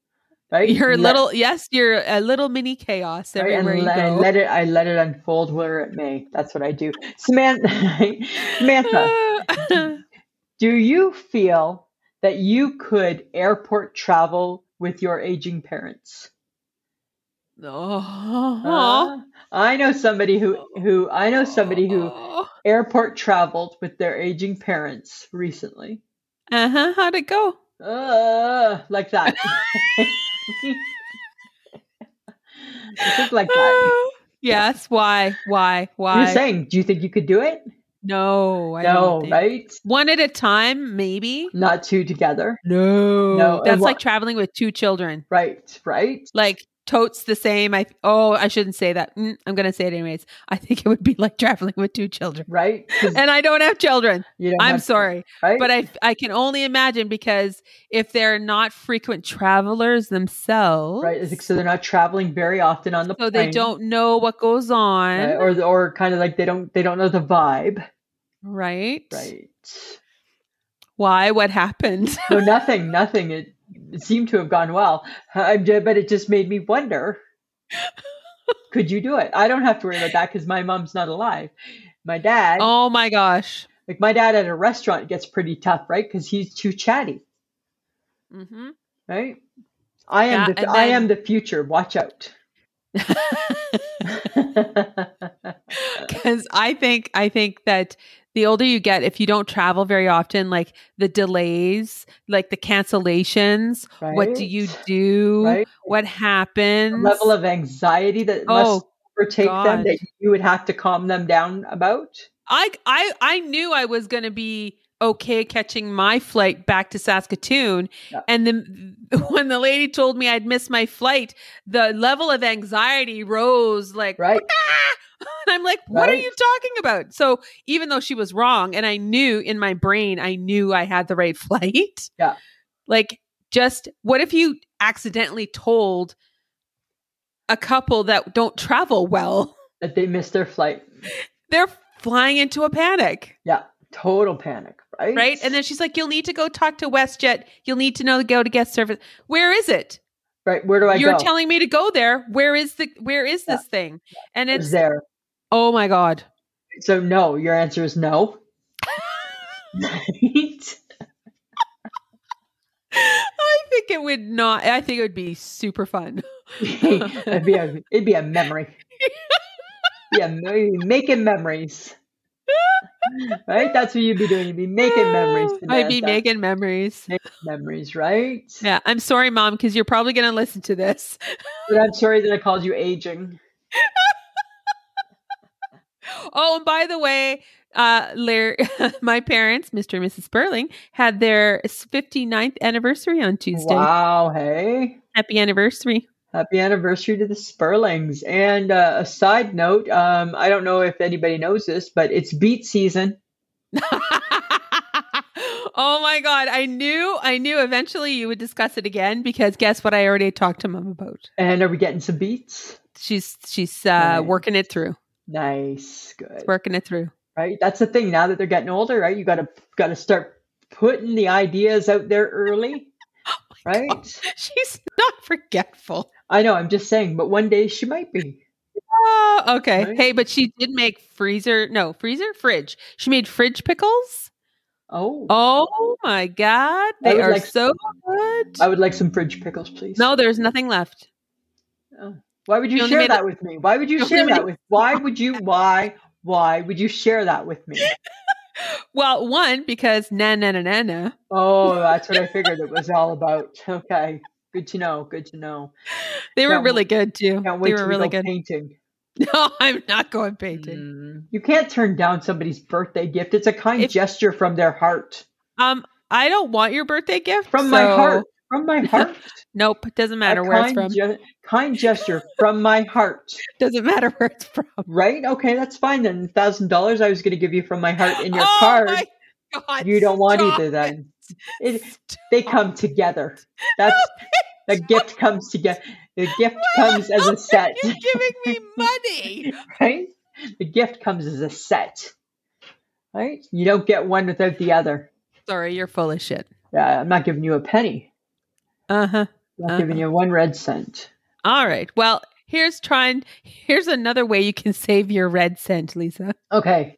Right? You're a little mini chaos everywhere you go. I let it unfold where it may. That's what I do. Samantha, do you feel that you could airport travel with your aging parents? I know somebody who airport traveled with their aging parents recently. How'd it go? Like that. Just like that. Yes. Why? You're saying, do you think you could do it? No, I don't think. Right? One at a time, maybe. Not two together. No. That's like traveling with two children. Right. Like totes the same. I shouldn't say that. I'm going to say it anyways. I think it would be like traveling with two children. Right. And I don't have children. I'm sorry. Right? But I can only imagine, because if they're not frequent travelers themselves. Right. So they're not traveling very often on the plane. So they don't know what goes on. Right? Or kind of like they don't know the vibe. Right. Right. Why? What happened? No, nothing. It seemed to have gone well, but it just made me wonder, could you do it? I don't have to worry about that because my mom's not alive. My dad. Oh my gosh. Like my dad at a restaurant gets pretty tough, right? Because he's too chatty. Mm-hmm. Right? I am the future. Watch out. Because I think that the older you get, if you don't travel very often, like the delays, like the cancellations, right? What do you do? Right? What happens? The level of anxiety that must overtake them, that you would have to calm them down about. I knew I was going to be okay catching my flight back to Saskatoon. Yeah. And then when the lady told me I'd miss my flight, the level of anxiety rose like, right. And I'm like, what are you talking about? So even though she was wrong, and I knew in my brain, I knew I had the right flight. Yeah. Like, just what if you accidentally told a couple that don't travel well that they missed their flight? They're flying into a panic. Yeah. Total panic. Right. Right. And then she's like, you'll need to go talk to WestJet. You'll need to go to guest service. Where is it? Right. Where do I go? You're telling me to go there. Where is this thing? And it's there. Oh my God. So no, your answer is no. Right? I think it would not. I think it would be super fun. It'd be a memory. Making memories. Right? That's what you'd be doing. You'd be making memories. I'd be making memories. Memories, right? Yeah. I'm sorry, Mom, because you're probably going to listen to this. But I'm sorry that I called you aging. Oh, and by the way, my parents, Mr. and Mrs. Sperling, had their 59th anniversary on Tuesday. Wow, hey. Happy anniversary. Happy anniversary to the Sperlings. And a side note, I don't know if anybody knows this, but it's beet season. Oh my God. I knew eventually you would discuss it again, because guess what I already talked to Mom about. And are we getting some beets? She's nice. Working it through. Nice. Good. It's working it through. Right. That's the thing. Now that they're getting older, right? You got to start putting the ideas out there early. Right? God. She's not forgetful. I know. I'm just saying, but one day she might be. Okay. Right? Hey, but she did make fridge. She made fridge pickles. Oh my God. They are so good. I would like some fridge pickles, please. No, there's nothing left. Oh. Why would you share that with me? Why would you share that with? Why would you share that with me? Well, one, because na. Oh, that's what I figured it was all about. Okay. Good to know. They were really good too. They were really good. Painting. No, I'm not going painting. You can't turn down somebody's birthday gift. It's a kind gesture from their heart. I don't want your birthday gift. From my heart. From my heart. Nope. It doesn't matter where it's from. Kind gesture from my heart. Doesn't matter where it's from. Right? Okay, that's fine then. $1,000 I was going to give you from my heart in your card. My God, you don't want either then. They come together. The gift comes together. The gift comes as a set. You're giving me money. Right? The gift comes as a set. Right? You don't get one without the other. Sorry, you're full of shit. Yeah, I'm not giving you a penny. Uh-huh. Not giving you 1 red cent. All right. Well, here's another way you can save your red cent, Lisa. Okay.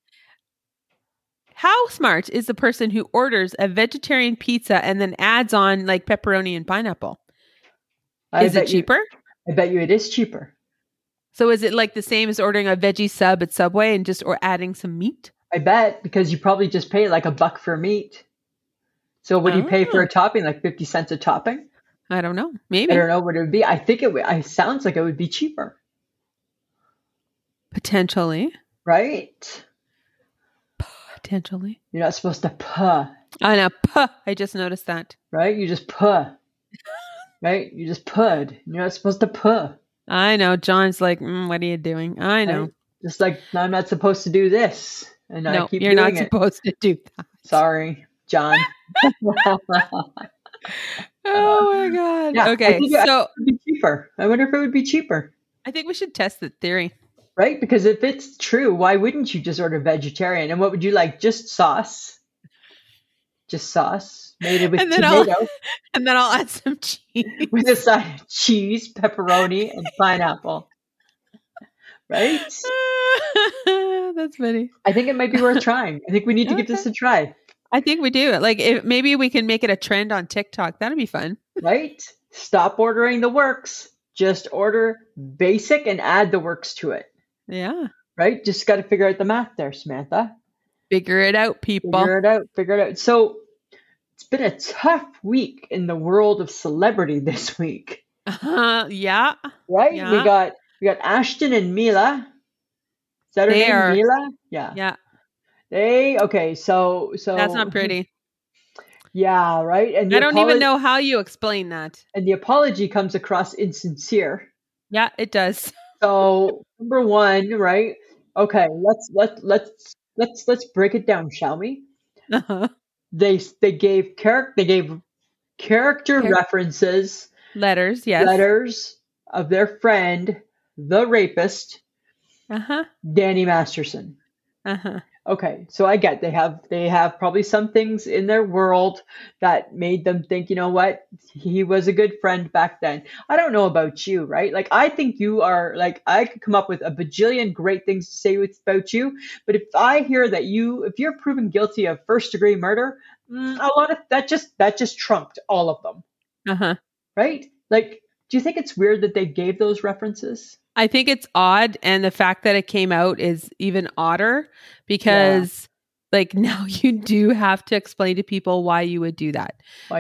How smart is the person who orders a vegetarian pizza and then adds on like pepperoni and pineapple? Is it cheaper? I bet you it is cheaper. So is it like the same as ordering a veggie sub at Subway and or adding some meat? I bet, because you probably just pay like $1 for meat. So what do you pay for a topping? Like 50 cents a topping? I don't know. Maybe. I don't know what it would be. I think it sounds like it would be cheaper. Potentially. Right? Potentially. You're not supposed to puh. I know. Puh. I just noticed that. Right? You just puh. Right? You just pud. You're not supposed to puh. I know. John's like, what are you doing? I know. Right? Just like, I'm not supposed to do this. And no, you're not supposed to do that. Sorry, John. Oh my God. Yeah, okay. So it would be cheaper. I wonder if it would be cheaper. I think we should test the theory. Right? Because if it's true, why wouldn't you just order vegetarian? And what would you like? Just sauce. Just sauce. Made with tomato. And then I'll add some cheese. With a side of cheese, pepperoni, and pineapple. Right? That's funny. I think it might be worth trying. I think we need to give this a try. I think we do. Like, maybe we can make it a trend on TikTok. That'd be fun. Right? Stop ordering the works. Just order basic and add the works to it. Yeah. Right? Just got to figure out the math there, Samantha. Figure it out, people. Figure it out. So it's been a tough week in the world of celebrity this week. Yeah. Right? Yeah. We got Ashton and Mila. Is that her name? Mila? Yeah. Yeah. Okay, so that's not pretty. Yeah, right. And I don't even know how you explain that. And the apology comes across insincere. Yeah, it does. So number one, right? Okay, let's break it down, shall we? Uh-huh. They gave character references, letters of their friend, the rapist, Danny Masterson. Okay, so I get they have probably some things in their world that made them think, you know what, he was a good friend back then. I don't know about you, right? Like, I think you are, like, I could come up with a bajillion great things to say about you, but if I hear that if you're proven guilty of first-degree murder, a lot of that just trumped all of them. Right? Like, do you think it's weird that they gave those references? I think it's odd, and the fact that it came out is even odder because, like, now you do have to explain to people why you would do that. I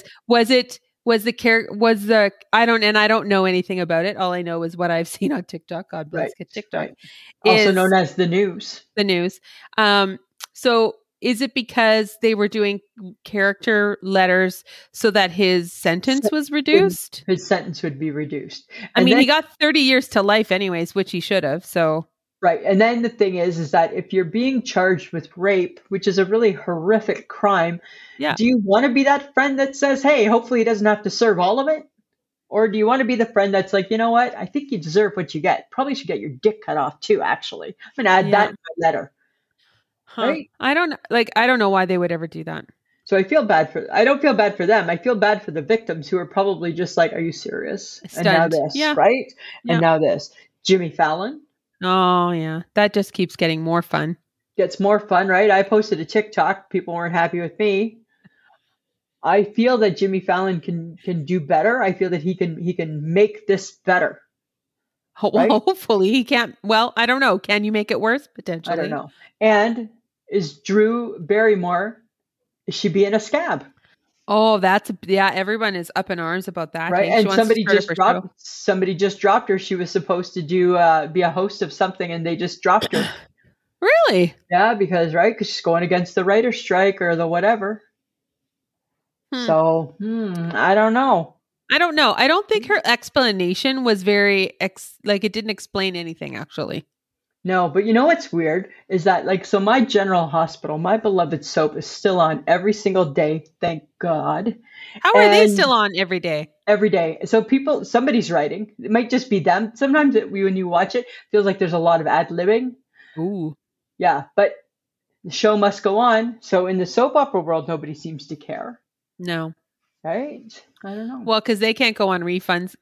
don't know anything about it. All I know is what I've seen on TikTok. God bless TikTok. Right. Also known as the news. The news. So is it because they were doing character letters so that his sentence was reduced? His sentence would be reduced. He got 30 years to life anyways, which he should have. So right. And then the thing is that if you're being charged with rape, which is a really horrific crime, do you want to be that friend that says, hey, hopefully he doesn't have to serve all of it? Or do you want to be the friend that's like, you know what? I think you deserve what you get. Probably should get your dick cut off too, actually. I'm going to add that in my letter. Right? I don't know why they would ever do that. So I don't feel bad for them. I feel bad for the victims who are probably just like, are you serious? Stunned. And now this, right? Yeah. And now this. Jimmy Fallon. Oh, yeah. That just keeps getting more fun. Gets more fun, right? I posted a TikTok. People weren't happy with me. I feel that Jimmy Fallon can do better. I feel that he can make this better. Right? Hopefully he can't. Well, I don't know. Can you make it worse? Potentially. I don't know. And is Drew Barrymore, is she being a scab? Oh, everyone is up in arms about that. Right. And somebody just dropped her. She was supposed to be a host of something and they just dropped her. Really? Yeah, because she's going against the writer's strike or the whatever. So, I don't know. I don't know. I don't think her explanation was very, it didn't explain anything, actually. No, but you know what's weird is that, so my General Hospital, my beloved soap is still on every single day. Thank God. How are they still on every day? Every day. So somebody's writing. It might just be them. Sometimes when you watch it, it feels like there's a lot of ad-libbing. Ooh. Yeah, but the show must go on. So in the soap opera world, nobody seems to care. No. Right? I don't know. Well, because they can't go on reruns,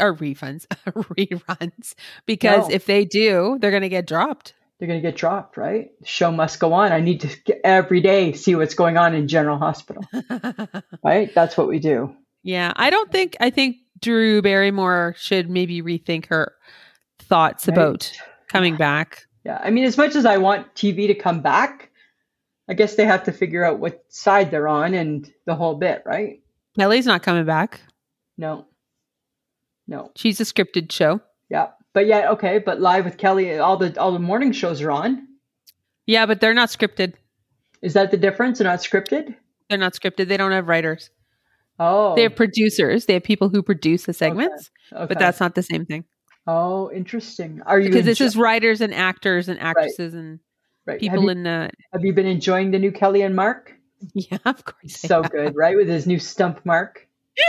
because if they do, they're going to get dropped. They're going to get dropped, right? The show must go on. I need to every day see what's going on in General Hospital. Right? That's what we do. Yeah. I think Drew Barrymore should maybe rethink her thoughts about coming back. Yeah. I mean, as much as I want TV to come back, I guess they have to figure out what side they're on and the whole bit, right? Kelly's not coming back. No. She's a scripted show. Yeah. But yeah, okay. But Live with Kelly, all the morning shows are on. Yeah, but they're not scripted. Is that the difference? They're not scripted? They're not scripted. They don't have writers. Oh. They have producers. They have people who produce the segments, but that's not the same thing. Oh, interesting. Because this is writers and actors and actresses and people in the... Have you been enjoying the new Kelly and Mark? Yeah, of course. So good, right? With his new stump mark.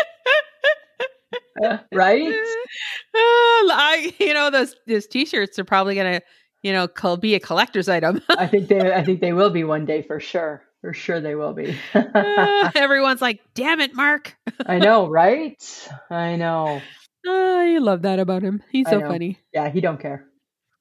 Right? Those t-shirts are probably going to, be a collector's item. I think they will be one day for sure. For sure they will be. Everyone's like, damn it, Mark. I know, right? I know. I love that about him. He's so funny. Yeah, he don't care.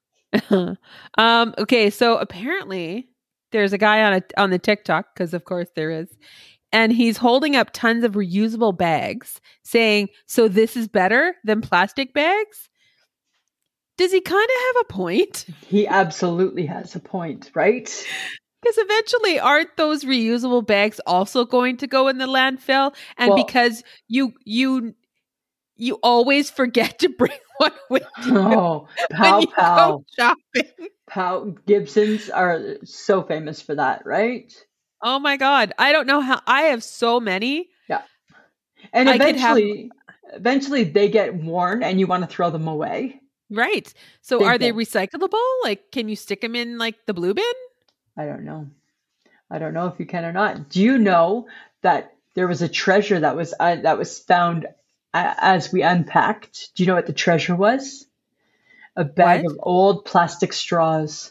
Okay, so apparently there's a guy on the TikTok, because of course there is, and he's holding up tons of reusable bags saying, so this is better than plastic bags? Does he kind of have a point? He absolutely has a point, right? Because eventually, aren't those reusable bags also going to go in the landfill? And because you always forget to bring one with you. Oh, Pow. Shopping. Gibsons are so famous for that, right? Oh my God. I don't know how. I have so many. Yeah. And eventually they get worn and you want to throw them away. Right. So are they recyclable? Like, can you stick them in like the blue bin? I don't know. I don't know if you can or not. Do you know that there was a treasure that was found as we unpacked? Do you know what the treasure was? A bag of old plastic straws.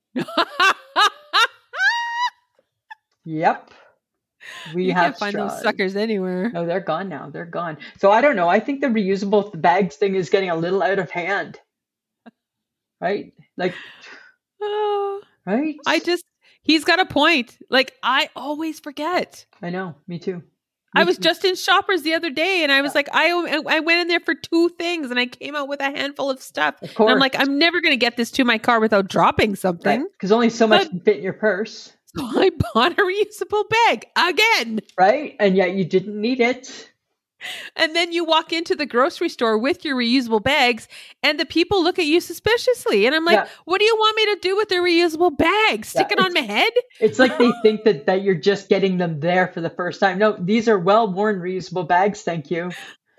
Yep. You can't find those suckers anywhere. No, they're gone now. They're gone. So I don't know. I think the reusable bags thing is getting a little out of hand. Right? Like, right? He's got a point. Like, I always forget. I know. Me too. I was just in Shoppers the other day and I was like, I went in there for 2 things and I came out with a handful of stuff. Of course. And I'm like, I'm never going to get this to my car without dropping something. Because only so much can fit in your purse. So I bought a reusable bag again. Right? And yet you didn't need it. And then you walk into the grocery store with your reusable bags and the people look at you suspiciously. And I'm like, what do you want me to do with the reusable bag? Stick it on my head? It's like they think that you're just getting them there for the first time. No, these are well-worn reusable bags. Thank you.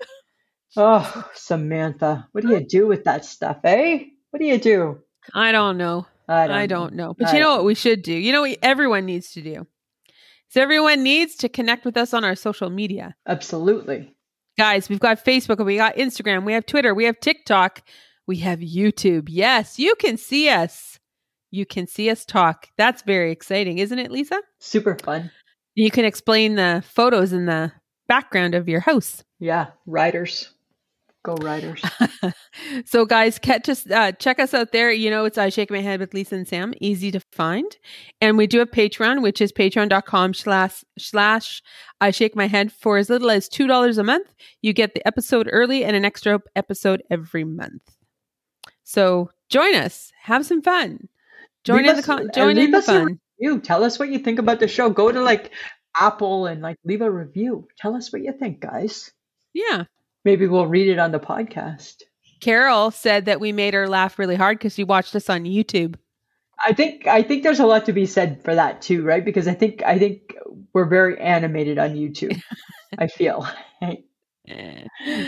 Oh, Samantha, what do you do with that stuff, eh? What do you do? I don't know. I don't know. But you know what we should do? You know what everyone needs to do? So everyone needs to connect with us on our social media. Absolutely. Guys, we've got Facebook, we got Instagram, we have Twitter, we have TikTok, we have YouTube. Yes, you can see us. You can see us talk. That's very exciting, isn't it, Lisa? Super fun. You can explain the photos in the background of your house. Yeah, Riders. Go Riders. So guys, check us out there. You know, it's I Shake My Head with Lisa and Sam. Easy to find. And we do have Patreon, which is patreon.com/ I Shake My Head. For as little as $2 a month, you get the episode early and an extra episode every month. So join us. Have some fun. Join in the fun. Tell us what you think about the show. Go to Apple and leave a review. Tell us what you think, guys. Yeah. Maybe we'll read it on the podcast. Carol said that we made her laugh really hard because she watched us on YouTube. I think there's a lot to be said for that too, right? Because I think we're very animated on YouTube. I feel. Yeah.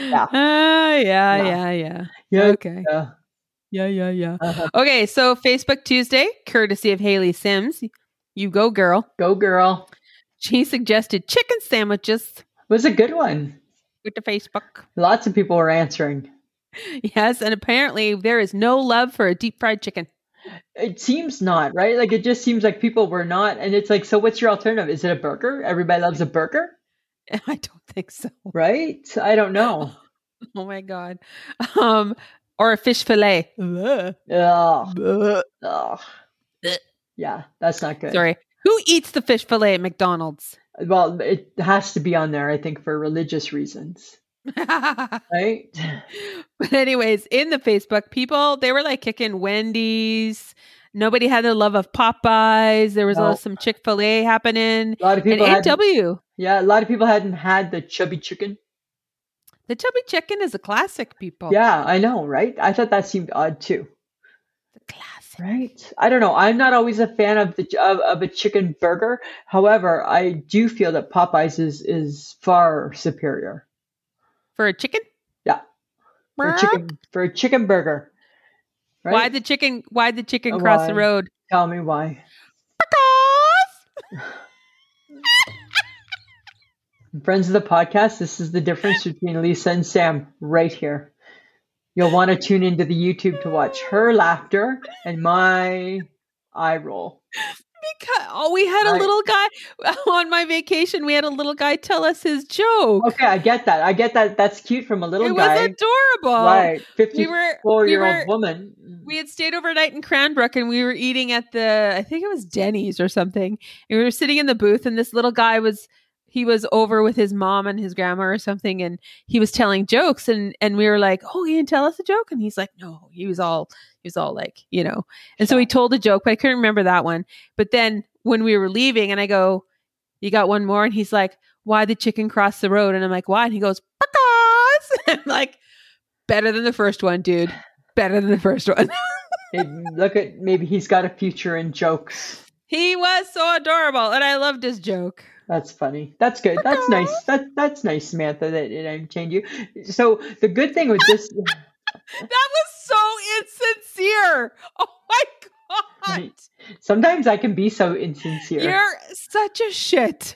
Yeah. Okay. Yeah. Uh-huh. Okay, so Facebook Tuesday, courtesy of Haley Sims. You go, girl. Go, girl. She suggested chicken sandwiches. It was a good one. With the Facebook. Lots of people were answering. Yes, and apparently there is no love for a deep fried chicken. It seems not, right? It just seems like people were not. And it's so what's your alternative? Is it a burger? Everybody loves a burger? I don't think so. Right? I don't know. Oh my God. Or a fish fillet. Ugh. Ugh. Yeah, that's not good. Sorry. Who eats the fish fillet at McDonald's? Well, it has to be on there, I think, for religious reasons. Right? But anyways, in the Facebook, people, they were like kicking Wendy's. Nobody had the love of Popeyes. There was some Chick-fil-A happening. A lot of people and A&W. Yeah, a lot of people hadn't had the chubby chicken. The chubby chicken is a classic, people. Yeah, I know, right? I thought that seemed odd too. The classic. Right? I don't know. I'm not always a fan of a chicken burger. However, I do feel that Popeyes is far superior. For a chicken? Yeah. For a chicken burger. Right? Why'd the chicken cross the road? Tell me why. Friends of the podcast, this is the difference between Lisa and Sam right here. You'll want to tune into the YouTube to watch her laughter and my eye roll. Because we had a little guy on my vacation. We had a little guy tell us his joke. Okay, I get that. That's cute from a little guy. It was adorable. Right, 54-year-old woman. We had stayed overnight in Cranbrook, and we were eating at I think it was Denny's or something. And we were sitting in the booth, and this little guy was over with his mom and his grandma or something, and he was telling jokes, and we were like, "Oh, he didn't tell us a joke?" And he's like, "No." He was all like, And so he told a joke, but I couldn't remember that one. But then when we were leaving, and I go, "You got one more?" And he's like, "Why the chicken cross the road?" And I'm like, "Why?" And he goes, "Because." I'm like, better than the first one, dude. Better than the first one. Maybe he's got a future in jokes. He was so adorable, and I loved his joke. That's funny. That's good. That's nice. That's nice, Samantha, that it entertained you. So the good thing with this... That was so insincere. Oh my God. Sometimes I can be so insincere. You're such a shit.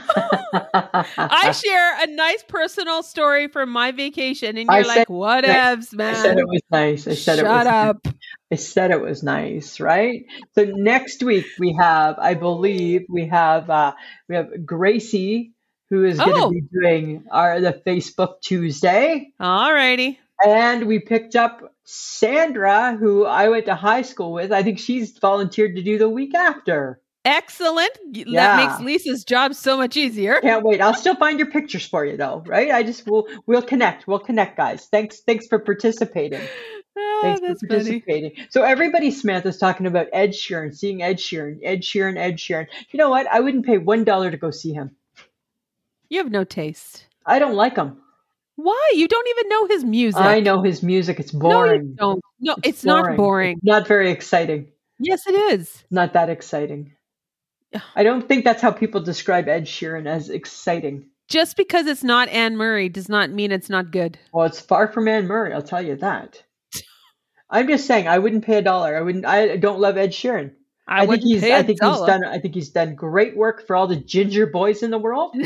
I share a nice personal story from my vacation, and you're like, whatevs, man. I said it was nice. Shut up. I said it was nice, right? So next week I believe we have Gracie, who is going to be doing the Facebook Tuesday. All righty. And we picked up Sandra, who I went to high school with. I think she's volunteered to do the week after. Excellent. That makes Lisa's job so much easier. Can't wait. I'll still find your pictures for you, though, right? We'll connect. We'll connect, guys. Thanks for participating. Thanks for participating. Funny. So everybody, Samantha's talking about Ed Sheeran, seeing Ed Sheeran. You know what? I wouldn't pay $1 to go see him. You have no taste. I don't like him. Why? You don't even know his music. I know his music. It's boring. No, you don't. No, it's not boring. It's not very exciting. Yes, it is. Not that exciting. I don't think that's how people describe Ed Sheeran, as exciting. Just because it's not Anne Murray does not mean it's not good. Well, it's far from Anne Murray, I'll tell you that. I'm just saying, I wouldn't pay $1. I don't love Ed Sheeran. I think he's done great work for all the ginger boys in the world.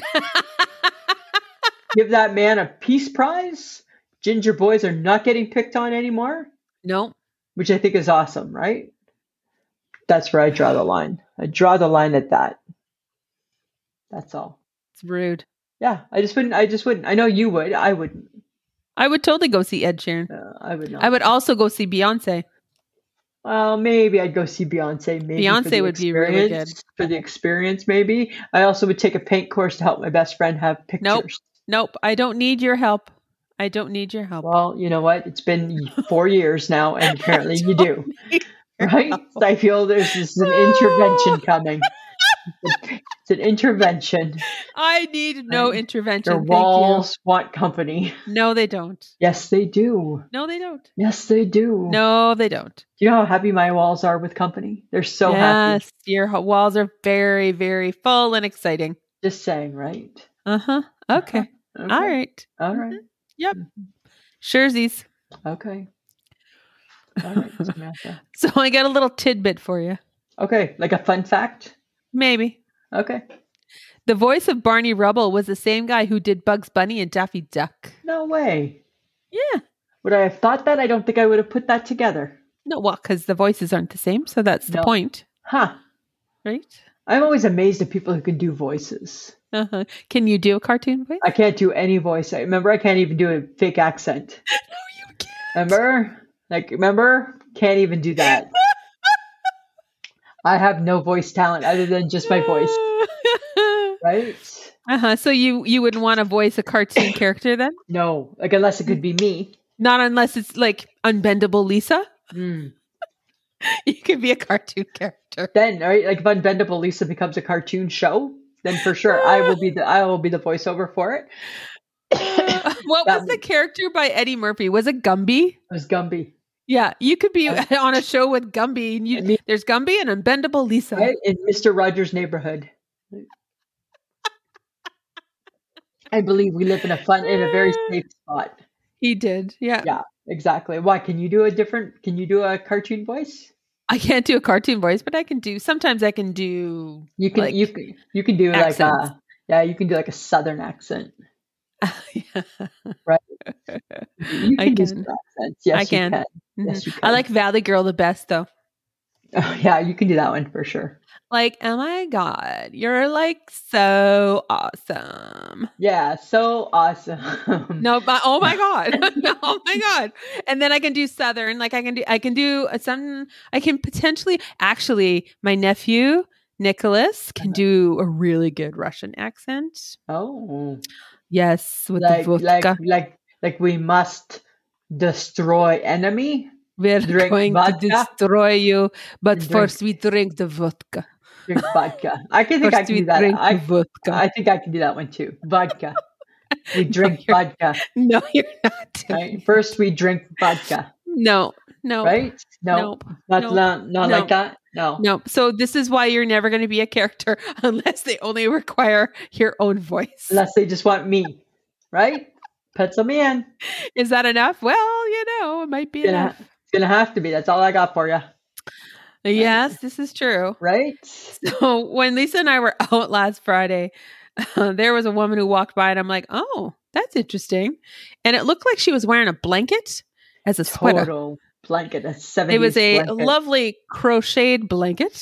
Give that man a Peace Prize. Ginger boys are not getting picked on anymore. No. Which I think is awesome, right? That's where I draw the line. I draw the line at that. That's all. It's rude. Yeah, I just wouldn't. I know you would. I wouldn't. I would totally go see Ed Sheeran. I would not. I would also go see Beyonce. Well, maybe I'd go see Beyonce. Maybe Beyonce would be really good. For the experience, maybe. I also would take a paint course to help my best friend have pictures. Nope. I don't need your help. Well, you know what? It's been 4 years now, and apparently you do. Right? So I feel there's an intervention coming. It's an intervention. I need no intervention. Your walls want company. No, they don't. Yes, they do. No, they don't. Yes, they do. No, they don't. Do you know how happy my walls are with company? They're so happy. Yes, your walls are very, very full and exciting. Just saying, right? Uh-huh. Okay. All right. All right. Yep. Surezies. Okay. All right, Samantha. So I got a little tidbit for you. Okay, like a fun fact? Maybe. Okay. The voice of Barney Rubble was the same guy who did Bugs Bunny and Daffy Duck. No way. Yeah. Would I have thought that? I don't think I would have put that together. No, well, because the voices aren't the same, so that's the point. Huh. Right? I'm always amazed at people who can do voices. Can you do a cartoon voice? I can't do any voice. Remember, I can't even do a fake accent. No, you can't. Remember? Can't even do that. I have no voice talent other than just my voice. Right? So you wouldn't want to voice a cartoon character then? No, like unless it could be me. Not unless it's like Unbendable Lisa. You could be a cartoon character. Then, right? Like if Unbendable Lisa becomes a cartoon show, then for sure I will be the voiceover for it. What was the character by Eddie Murphy? Was it Gumby? It was Gumby. Yeah, you could be on a show with Gumby. There's Gumby and Unbendable Lisa. Right? In Mr. Rogers' Neighborhood. I believe we live in a very safe spot. He did, yeah. Yeah, exactly. Why? Can you do a cartoon voice? I can't do a cartoon voice, but sometimes I can do. You can do accents. You can do like a Southern accent. Yeah. Right. You can do some accents. Yes, I can. You can. Yes, you can. I like Valley Girl the best though. Oh yeah, you can do that one for sure. Like, oh my God, you're like so awesome. Yeah, so awesome. No, but oh my God. Oh my God. And then I can do Southern. Like I can potentially, actually, my nephew, Nicholas, can do a really good Russian accent. Oh. Yes, with the vodka. Like we must destroy enemy. We're going to destroy you, but first we drink the vodka. Drink vodka. I can do that. Vodka. I think I can do that one too. Vodka. We drink vodka. No, you're not. Right? First we drink vodka. No. Right? No. Not like that. No. So this is why you're never going to be a character unless they only require your own voice. Unless they just want me. Right? Pencil me in. Is that enough? Well, it might be enough. It's going to have to be. That's all I got for you. Yes, this is true. Right? So when Lisa and I were out last Friday, there was a woman who walked by and I'm like, oh, that's interesting. And it looked like she was wearing a blanket as a sweater. Total blanket, a 70s It was a blanket. lovely crocheted blanket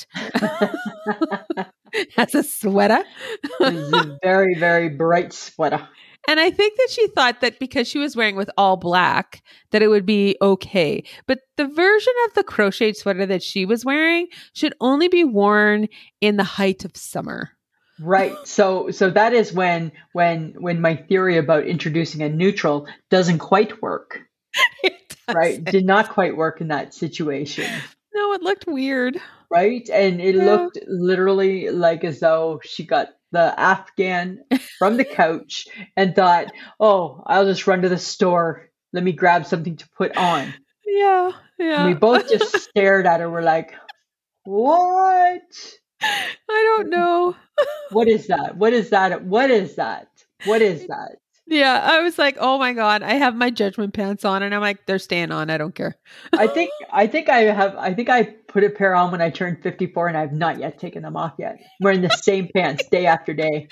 as a sweater. It was a very, very bright sweater. And I think that she thought that because she was wearing with all black, that it would be okay. But the version of the crocheted sweater that she was wearing should only be worn in the height of summer. Right. So that is when my theory about introducing a neutral doesn't quite work. Right. Did not quite work in that situation. No, it looked weird. Right. And it looked literally like as though she got the Afghan from the couch and thought, oh, I'll just run to the store. Let me grab something to put on. Yeah. And we both just stared at her. We're like, what? I don't know. What is that? What is that? What is that? What is that? Yeah, I was like, oh my God, I have my judgment pants on. And I'm like, they're staying on. I don't care. I think I put a pair on when I turned 54 and I've not yet taken them off yet. I'm wearing the same pants day after day.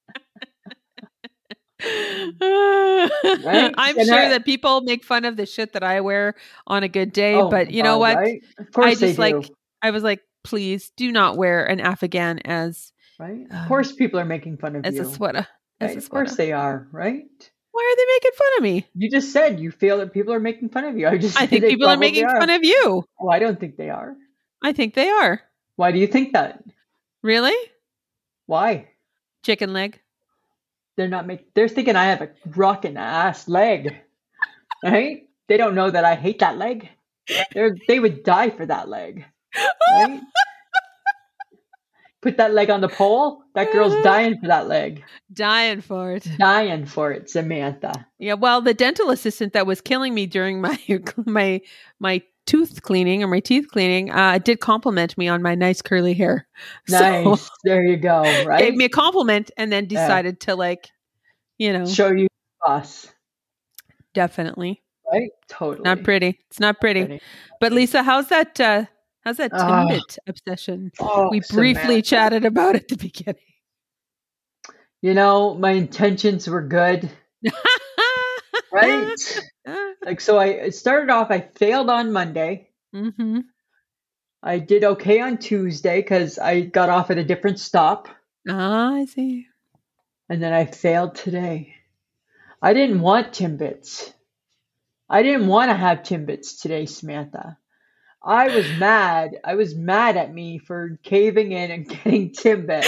Right? I'm sure that people make fun of the shit that I wear on a good day, but you know what? Right? Of course I was like, please do not wear an Afghan as right. Of course, people are making fun of as you a sweater. Right? Of course they are, right? Why are they making fun of me? You just said you feel that people are making fun of you. I think people are making fun of you. Oh, I don't think they are. I think they are. Why do you think that? Really? Why? Chicken leg. They're thinking I have a rockin' ass leg. Right? They don't know that I hate that leg. They would die for that leg. Right? Put that leg on the pole. That girl's dying for that leg. Dying for it. Dying for it, Samantha. Yeah, well, the dental assistant that was killing me during my tooth cleaning or my teeth cleaning did compliment me on my nice curly hair. Nice. So, there you go. Right. Gave me a compliment and then decided to show you boss. Definitely. Right. Totally. Not pretty. It's not pretty. But Lisa, how's that Timbit obsession? We briefly chatted about at the beginning. My intentions were good. Right? So I started off, I failed on Monday. Mm-hmm. I did okay on Tuesday because I got off at a different stop. Ah, I see. And then I failed today. I didn't want Timbits. I didn't want to have Timbits today, Samantha. I was mad. I was mad at me for caving in and getting Timbits.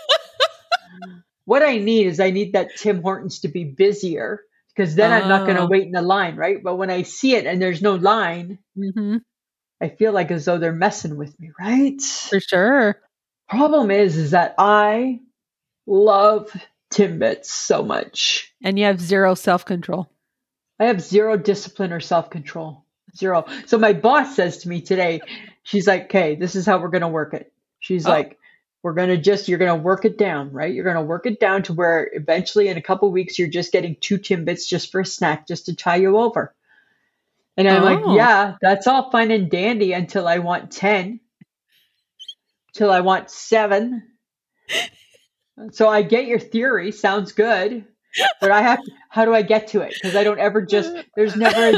What I need that Tim Hortons to be busier, because then I'm not going to wait in the line, right? But when I see it and there's no line, I feel like as though they're messing with me, right? For sure. Problem is that I love Timbits so much. And you have zero self-control. I have zero discipline or self-control. Zero. So my boss says to me today, she's like, okay, this is how we're going to work it. She's like, you're going to work it down, right? You're going to work it down to where eventually in a couple of weeks, you're just getting 2 Timbits just for a snack, just to tie you over. And I'm like, yeah, that's all fine and dandy until I want 10, till I want 7. So I get your theory. Sounds good. But how do I get to it? Because I don't ever there's never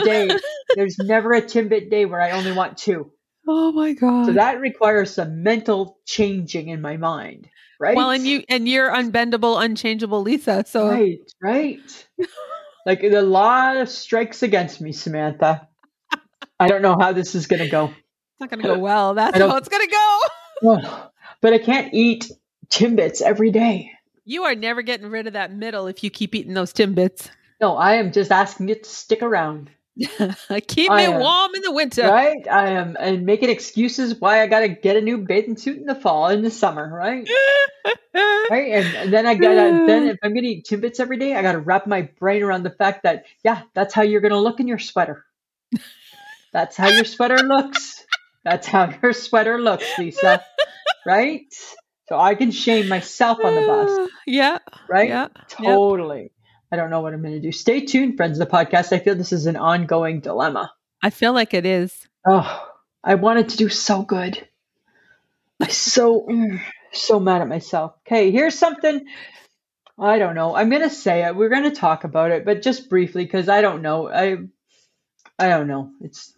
a Timbit day where I only want 2. Oh my God. So that requires some mental changing in my mind, right? Well, and you're unbendable, unchangeable Lisa. So Right. Like the law strikes against me, Samantha. I don't know how this is going to go. It's not going to go well. That's how it's going to go. But I can't eat Timbits every day. You are never getting rid of that middle if you keep eating those Timbits. No, I am just asking it to stick around. Keep me warm in the winter. Right? I am, and making excuses why I got to get a new bathing suit in the fall, in the summer, right? Right? And then then if I'm going to eat Timbits every day, I got to wrap my brain around the fact that, that's how you're going to look in your sweater. That's how your sweater looks. That's how your sweater looks, Lisa. Right? So I can shame myself on the bus. Yeah. Right? Yeah. Totally. Yep. I don't know what I'm going to do. Stay tuned, friends of the podcast. I feel this is an ongoing dilemma. I feel like it is. Oh, I wanted to do so good. I'm so mad at myself. Okay, here's something. I don't know. I'm going to say it. We're going to talk about it, but just briefly, because I don't know. I don't know.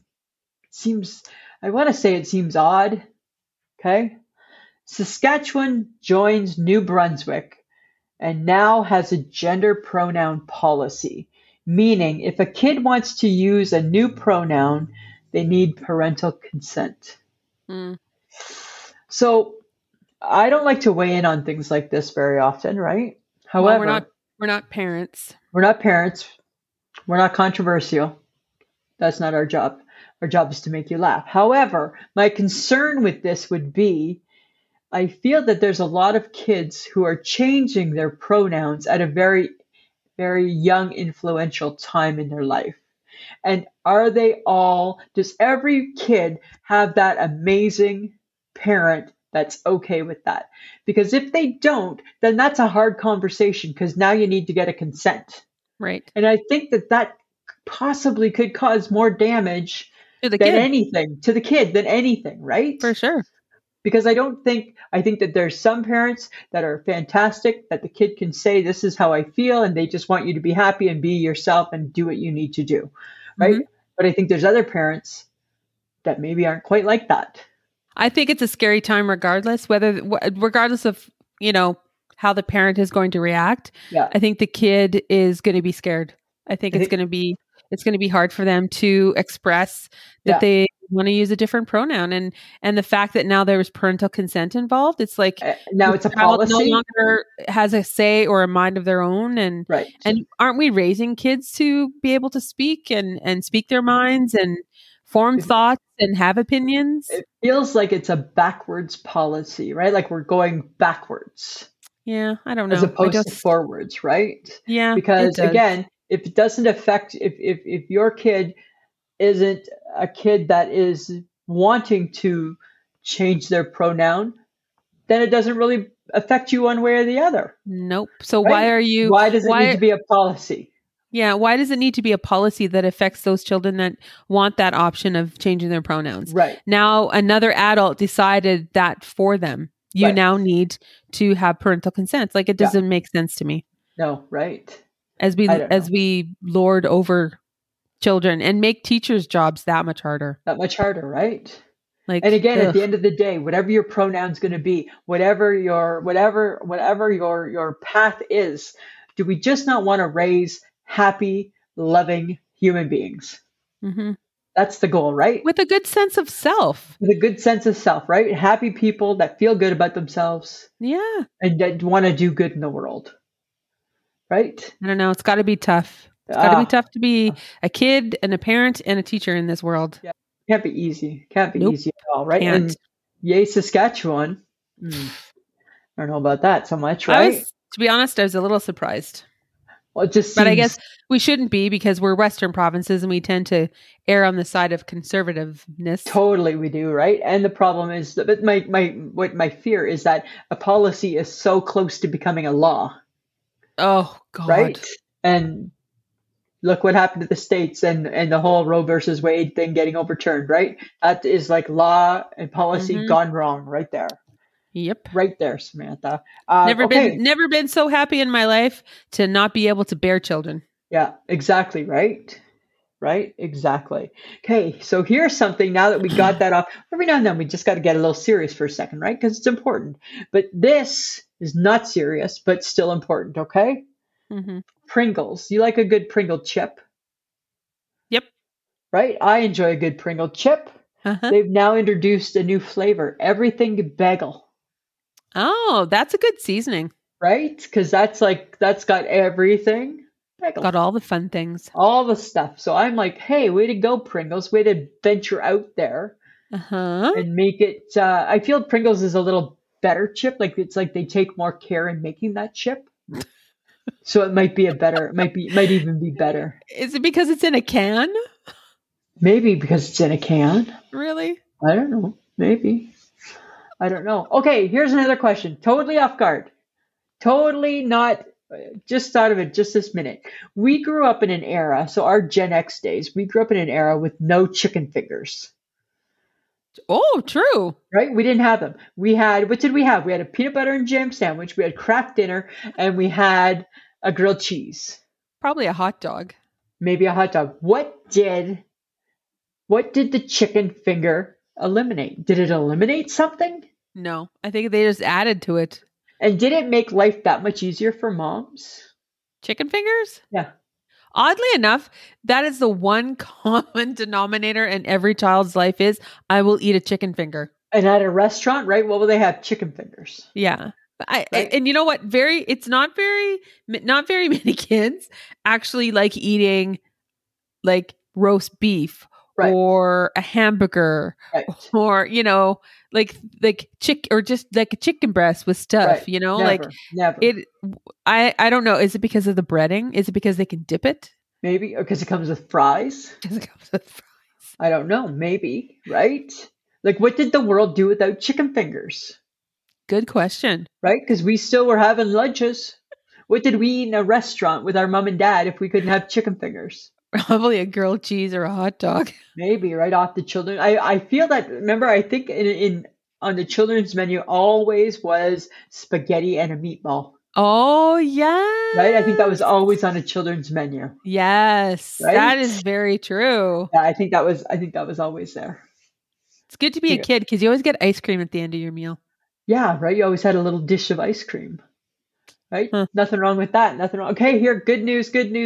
I want to say it seems odd. Okay. Saskatchewan joins New Brunswick and now has a gender pronoun policy, meaning if a kid wants to use a new pronoun, they need parental consent. So I don't like to weigh in on things like this very often, right? However, we're not parents. We're not parents. We're not controversial. That's not our job. Our job is to make you laugh. However, my concern with this would be, I feel that there's a lot of kids who are changing their pronouns at a very, very young, influential time in their life. And does every kid have that amazing parent that's okay with that? Because if they don't, then that's a hard conversation, because now you need to get a consent. Right. And I think that possibly could cause more damage to the kid than anything, right? For sure. Because I think that there's some parents that are fantastic, that the kid can say, this is how I feel, and they just want you to be happy and be yourself and do what you need to do, right? Mm-hmm. But I think there's other parents that maybe aren't quite like that. I think it's a scary time regardless of, how the parent is going to react. Yeah. I think the kid is going to be scared. I think it's going to be hard for them to express that they want to use a different pronoun, and the fact that now there's parental consent involved, it's like now it's a policy. No longer has a say or a mind of their own, and right. And aren't we raising kids to be able to speak and speak their minds and form thoughts and have opinions? It feels like it's a backwards policy, right? Like we're going backwards. Yeah, I don't know. As opposed to forwards, right? Yeah, because again, if it doesn't affect, if your kid isn't a kid that is wanting to change their pronoun, then it doesn't really affect you one way or the other. Nope. So right? Why does it need to be a policy? Yeah. Why does it need to be a policy that affects those children that want that option of changing their pronouns? Right. Now, another adult decided that for them. You now need to have parental consent. Like, it doesn't make sense to me. No, right. As we lord over children and make teachers' jobs that much harder. That much harder, right? Like, and again, at the end of the day, whatever your pronoun's going to be, whatever your path is, do we just not want to raise happy, loving human beings? Mm-hmm. That's the goal, right? With a good sense of self. With a good sense of self, right? Happy people that feel good about themselves. Yeah. And that want to do good in the world. Right? I don't know. It's got to be tough. It's got to be tough to be a kid and a parent and a teacher in this world. Yeah. Can't be easy. Can't be easy at all, right? Can't. And yay, Saskatchewan. I don't know about that so much, right? To be honest, I was a little surprised. Well, it just but I guess we shouldn't be because we're Western provinces and we tend to err on the side of conservativeness. Totally, we do, right? And the problem is that my fear is that a policy is so close to becoming a law. Oh God! Right, and look what happened to the States and the whole Roe versus Wade thing getting overturned. Right, that is like law and policy gone wrong right there. Yep. Right there, Samantha. Never been so happy in my life to not be able to bear children. Yeah, exactly. Right. Exactly. Okay. So here's something now that we got that off. Every now and then we just got to get a little serious for a second, right? Because it's important. But this is not serious, but still important. Okay. Mm-hmm. Pringles. You like a good Pringle chip? Yep. Right. I enjoy a good Pringle chip. Uh-huh. They've now introduced a new flavor, everything bagel. Oh, that's a good seasoning. Right? Because that's got everything. Bagel. Got all the fun things. All the stuff. So I'm like, hey, way to go, Pringles. Way to venture out there. Uh-huh. And make it, I feel Pringles is a little better chip. Like it's like they take more care in making that chip. So it might be might even be better. Is it because it's in a can? Maybe because it's in a can. Really? I don't know. Maybe. I don't know. Okay, here's another question. Totally off guard. Totally not, just thought of it just this minute. We grew up in an era, so our Gen X days, we grew up in an era with no chicken fingers. Oh, true. Right? We didn't have them. What did we have? We had a peanut butter and jam sandwich, we had Kraft dinner, and we had a grilled cheese. Probably a hot dog. Maybe a hot dog. What did the chicken finger eliminate? Did it eliminate something? No, I think they just added to it. And did it make life that much easier for moms? Chicken fingers? Yeah. Oddly enough, that is the one common denominator in every child's life is, I will eat a chicken finger. And at a restaurant, right? What will they have? Chicken fingers. Yeah. And you know what? It's not very many kids actually like eating like roast beef. Right. Or a hamburger, right. Or like or just like a chicken breast with stuff, right. Never. I don't know. Is it because of the breading? Is it because they can dip it? Maybe, or because it comes with fries. I don't know. Maybe, right? Like, what did the world do without chicken fingers? Good question. Right, because we still were having lunches. What did we eat in a restaurant with our mom and dad if we couldn't have chicken fingers? Probably a grilled cheese or a hot dog. Maybe right off the children. I feel that. Remember, I think on the children's menu always was spaghetti and a meatball. Oh yeah. Right. I think that was always on a children's menu. Yes, right? That is very true. Yeah, I think that was always there. It's good to be a kid because you always get ice cream at the end of your meal. Yeah, right. You always had a little dish of ice cream. Right? Huh. Nothing wrong with that. Nothing wrong. Okay, here, good news.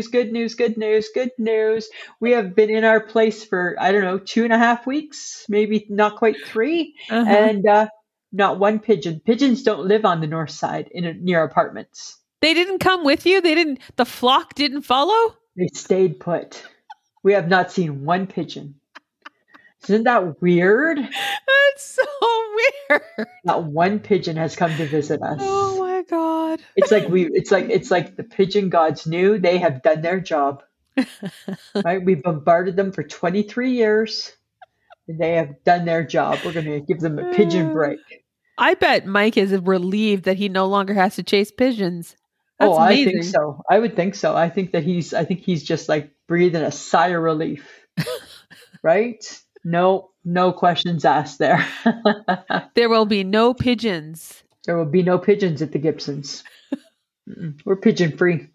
We have been in our place for, 2.5 weeks, maybe not quite 3. Uh-huh. And not one pigeon. Pigeons don't live on the north side near apartments. They didn't come with you? The flock didn't follow? They stayed put. We have not seen one pigeon. Isn't that weird? That's so weird. Not one pigeon has come to visit us. Oh my God. It's like the pigeon gods knew they have done their job. Right? We bombarded them for 23 years and they have done their job. We're going to give them a pigeon break. I bet Mike is relieved that he no longer has to chase pigeons. That's amazing. I think so. I would think so. I think he's just like breathing a sigh of relief. Right? No questions asked there. There will be no pigeons. There will be no pigeons at the Gibsons. We're pigeon free.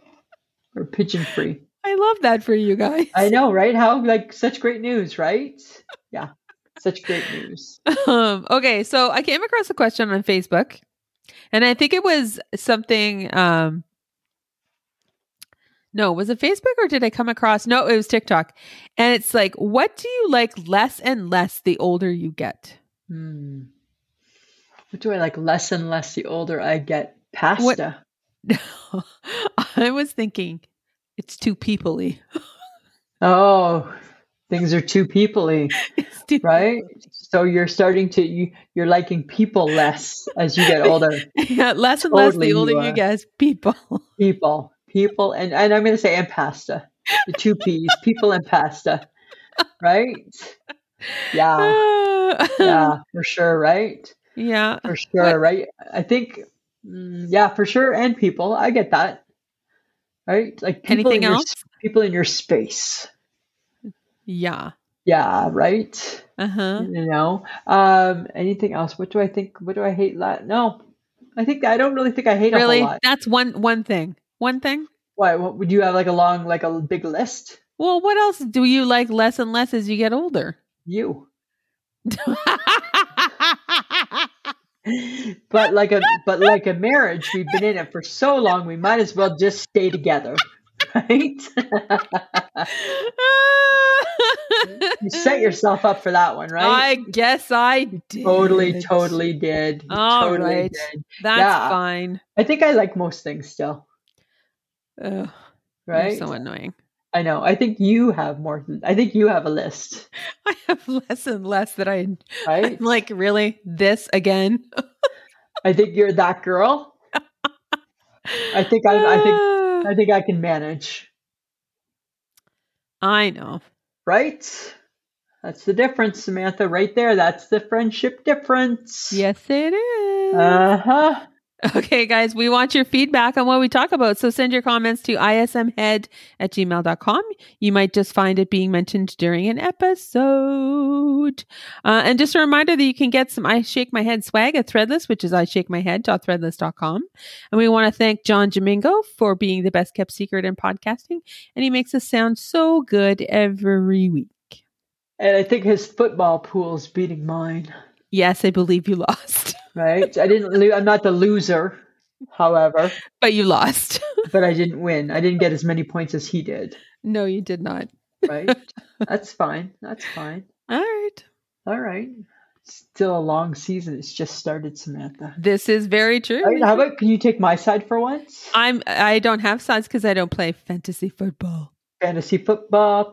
I love that for you guys. I know, right? How such great news, right? Yeah. Such great news. Okay, so I came across a question on Facebook, and I think it was something. No, was it Facebook or did I come across? No, it was TikTok. And it's like, what do you like less and less the older you get? What do I like less and less the older I get? Pasta. I was thinking it's too people-y. Oh, things are too people-y, right? So you're starting to, you're liking people less as you get older. Yeah, less and less the older you get. People. People, and I'm going to say, and pasta. The two P's, people and pasta, right? Yeah, for sure, right? Yeah. For sure, right? I think, for sure, and people. I get that, right? Like people anything else? People in your space. Yeah. Yeah, right? Uh-huh. You know? Anything else? What do I think? What do I hate? No. I don't really think I hate a whole lot. That's one thing. One thing? Why? What would you have like a big list? Well, what else do you like less and less as you get older? You. But like a marriage, we've been in it for so long, we might as well just stay together, right? You set yourself up for that one, right? I guess I did. Totally did. All totally right. Did. That's fine. I think I like most things still. Ugh, right? You're so annoying. I know. I think you have more. I think you have a list. I have less and less that I'm right? like, really? This again? I think you're that girl. I think I can manage. I know. Right? That's the difference, Samantha. Right there. That's the friendship difference. Yes, it is. Uh-huh. Okay, guys, we want your feedback on what we talk about. So send your comments to ismhead@gmail.com. You might just find it being mentioned during an episode. And just a reminder that you can get some I Shake My Head swag at Threadless, which is ishakemyhead.threadless.com. And we want to thank John Domingo for being the best kept secret in podcasting. And he makes us sound so good every week. And I think his football pool's beating mine. Yes, I believe you lost. Right? I'm not the loser, however. But you lost. But I didn't win. I didn't get as many points as he did. No, you did not. Right? That's fine. All right. Still a long season. It's just started, Samantha. This is very true. Right, how about, can you take my side for once? I don't have sides because I don't play fantasy football. Fantasy football.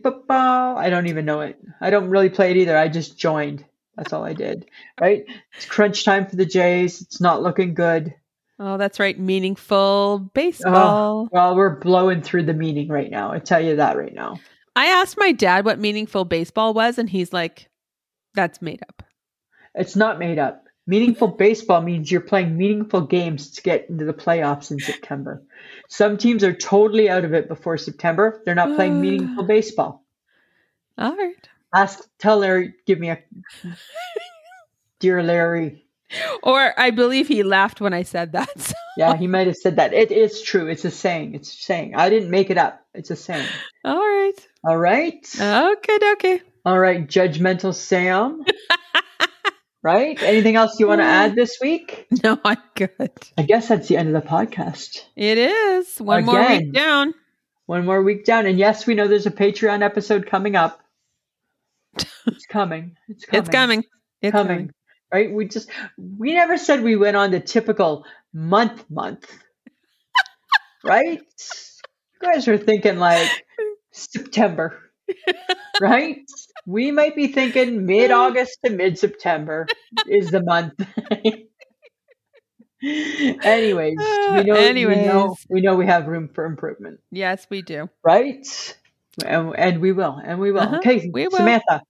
I don't even know it. I don't really play it either. I just joined. That's all I did, right? It's crunch time for the Jays. It's not looking good. Oh, that's right. Meaningful baseball. Well, we're blowing through the meaning right now. I tell you that right now. I asked my dad what meaningful baseball was, and he's like, that's made up. It's not made up. Meaningful baseball means you're playing meaningful games to get into the playoffs in September. Some teams are totally out of it before September. They're not playing meaningful baseball. All right. Tell Larry, give me a dear Larry. Or I believe he laughed when I said that. So. Yeah, he might have said that. It is true. It's a saying. I didn't make it up. It's a saying. All right. Okay. All right, judgmental Sam. Right? Anything else you want to add this week? No, I'm good. I guess that's the end of the podcast. It is. One more week down. And yes, we know there's a Patreon episode coming up. It's coming. It's coming. Right? We never said we went on the typical month. Right? You guys are thinking like September. Right? We might be thinking mid-August to mid-September is the month. Anyways, we know we have room for improvement. Yes, we do. Right? And we will. Uh-huh. Okay, we will. Samantha.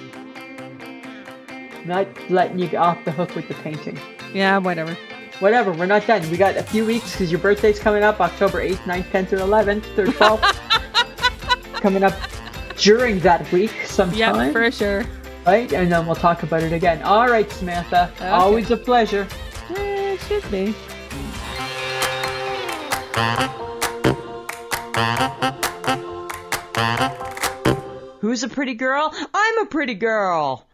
I'm not letting you get off the hook with the painting. Yeah, whatever. We're not done. We got a few weeks because your birthday's coming up October 8th, 9th, 10th, or 11th, 3rd, 12th. Coming up during that week sometime. Yeah, for sure. Right? And then we'll talk about it again. All right, Samantha. Okay. Always a pleasure. It should be. Who's a pretty girl? I'm a pretty girl.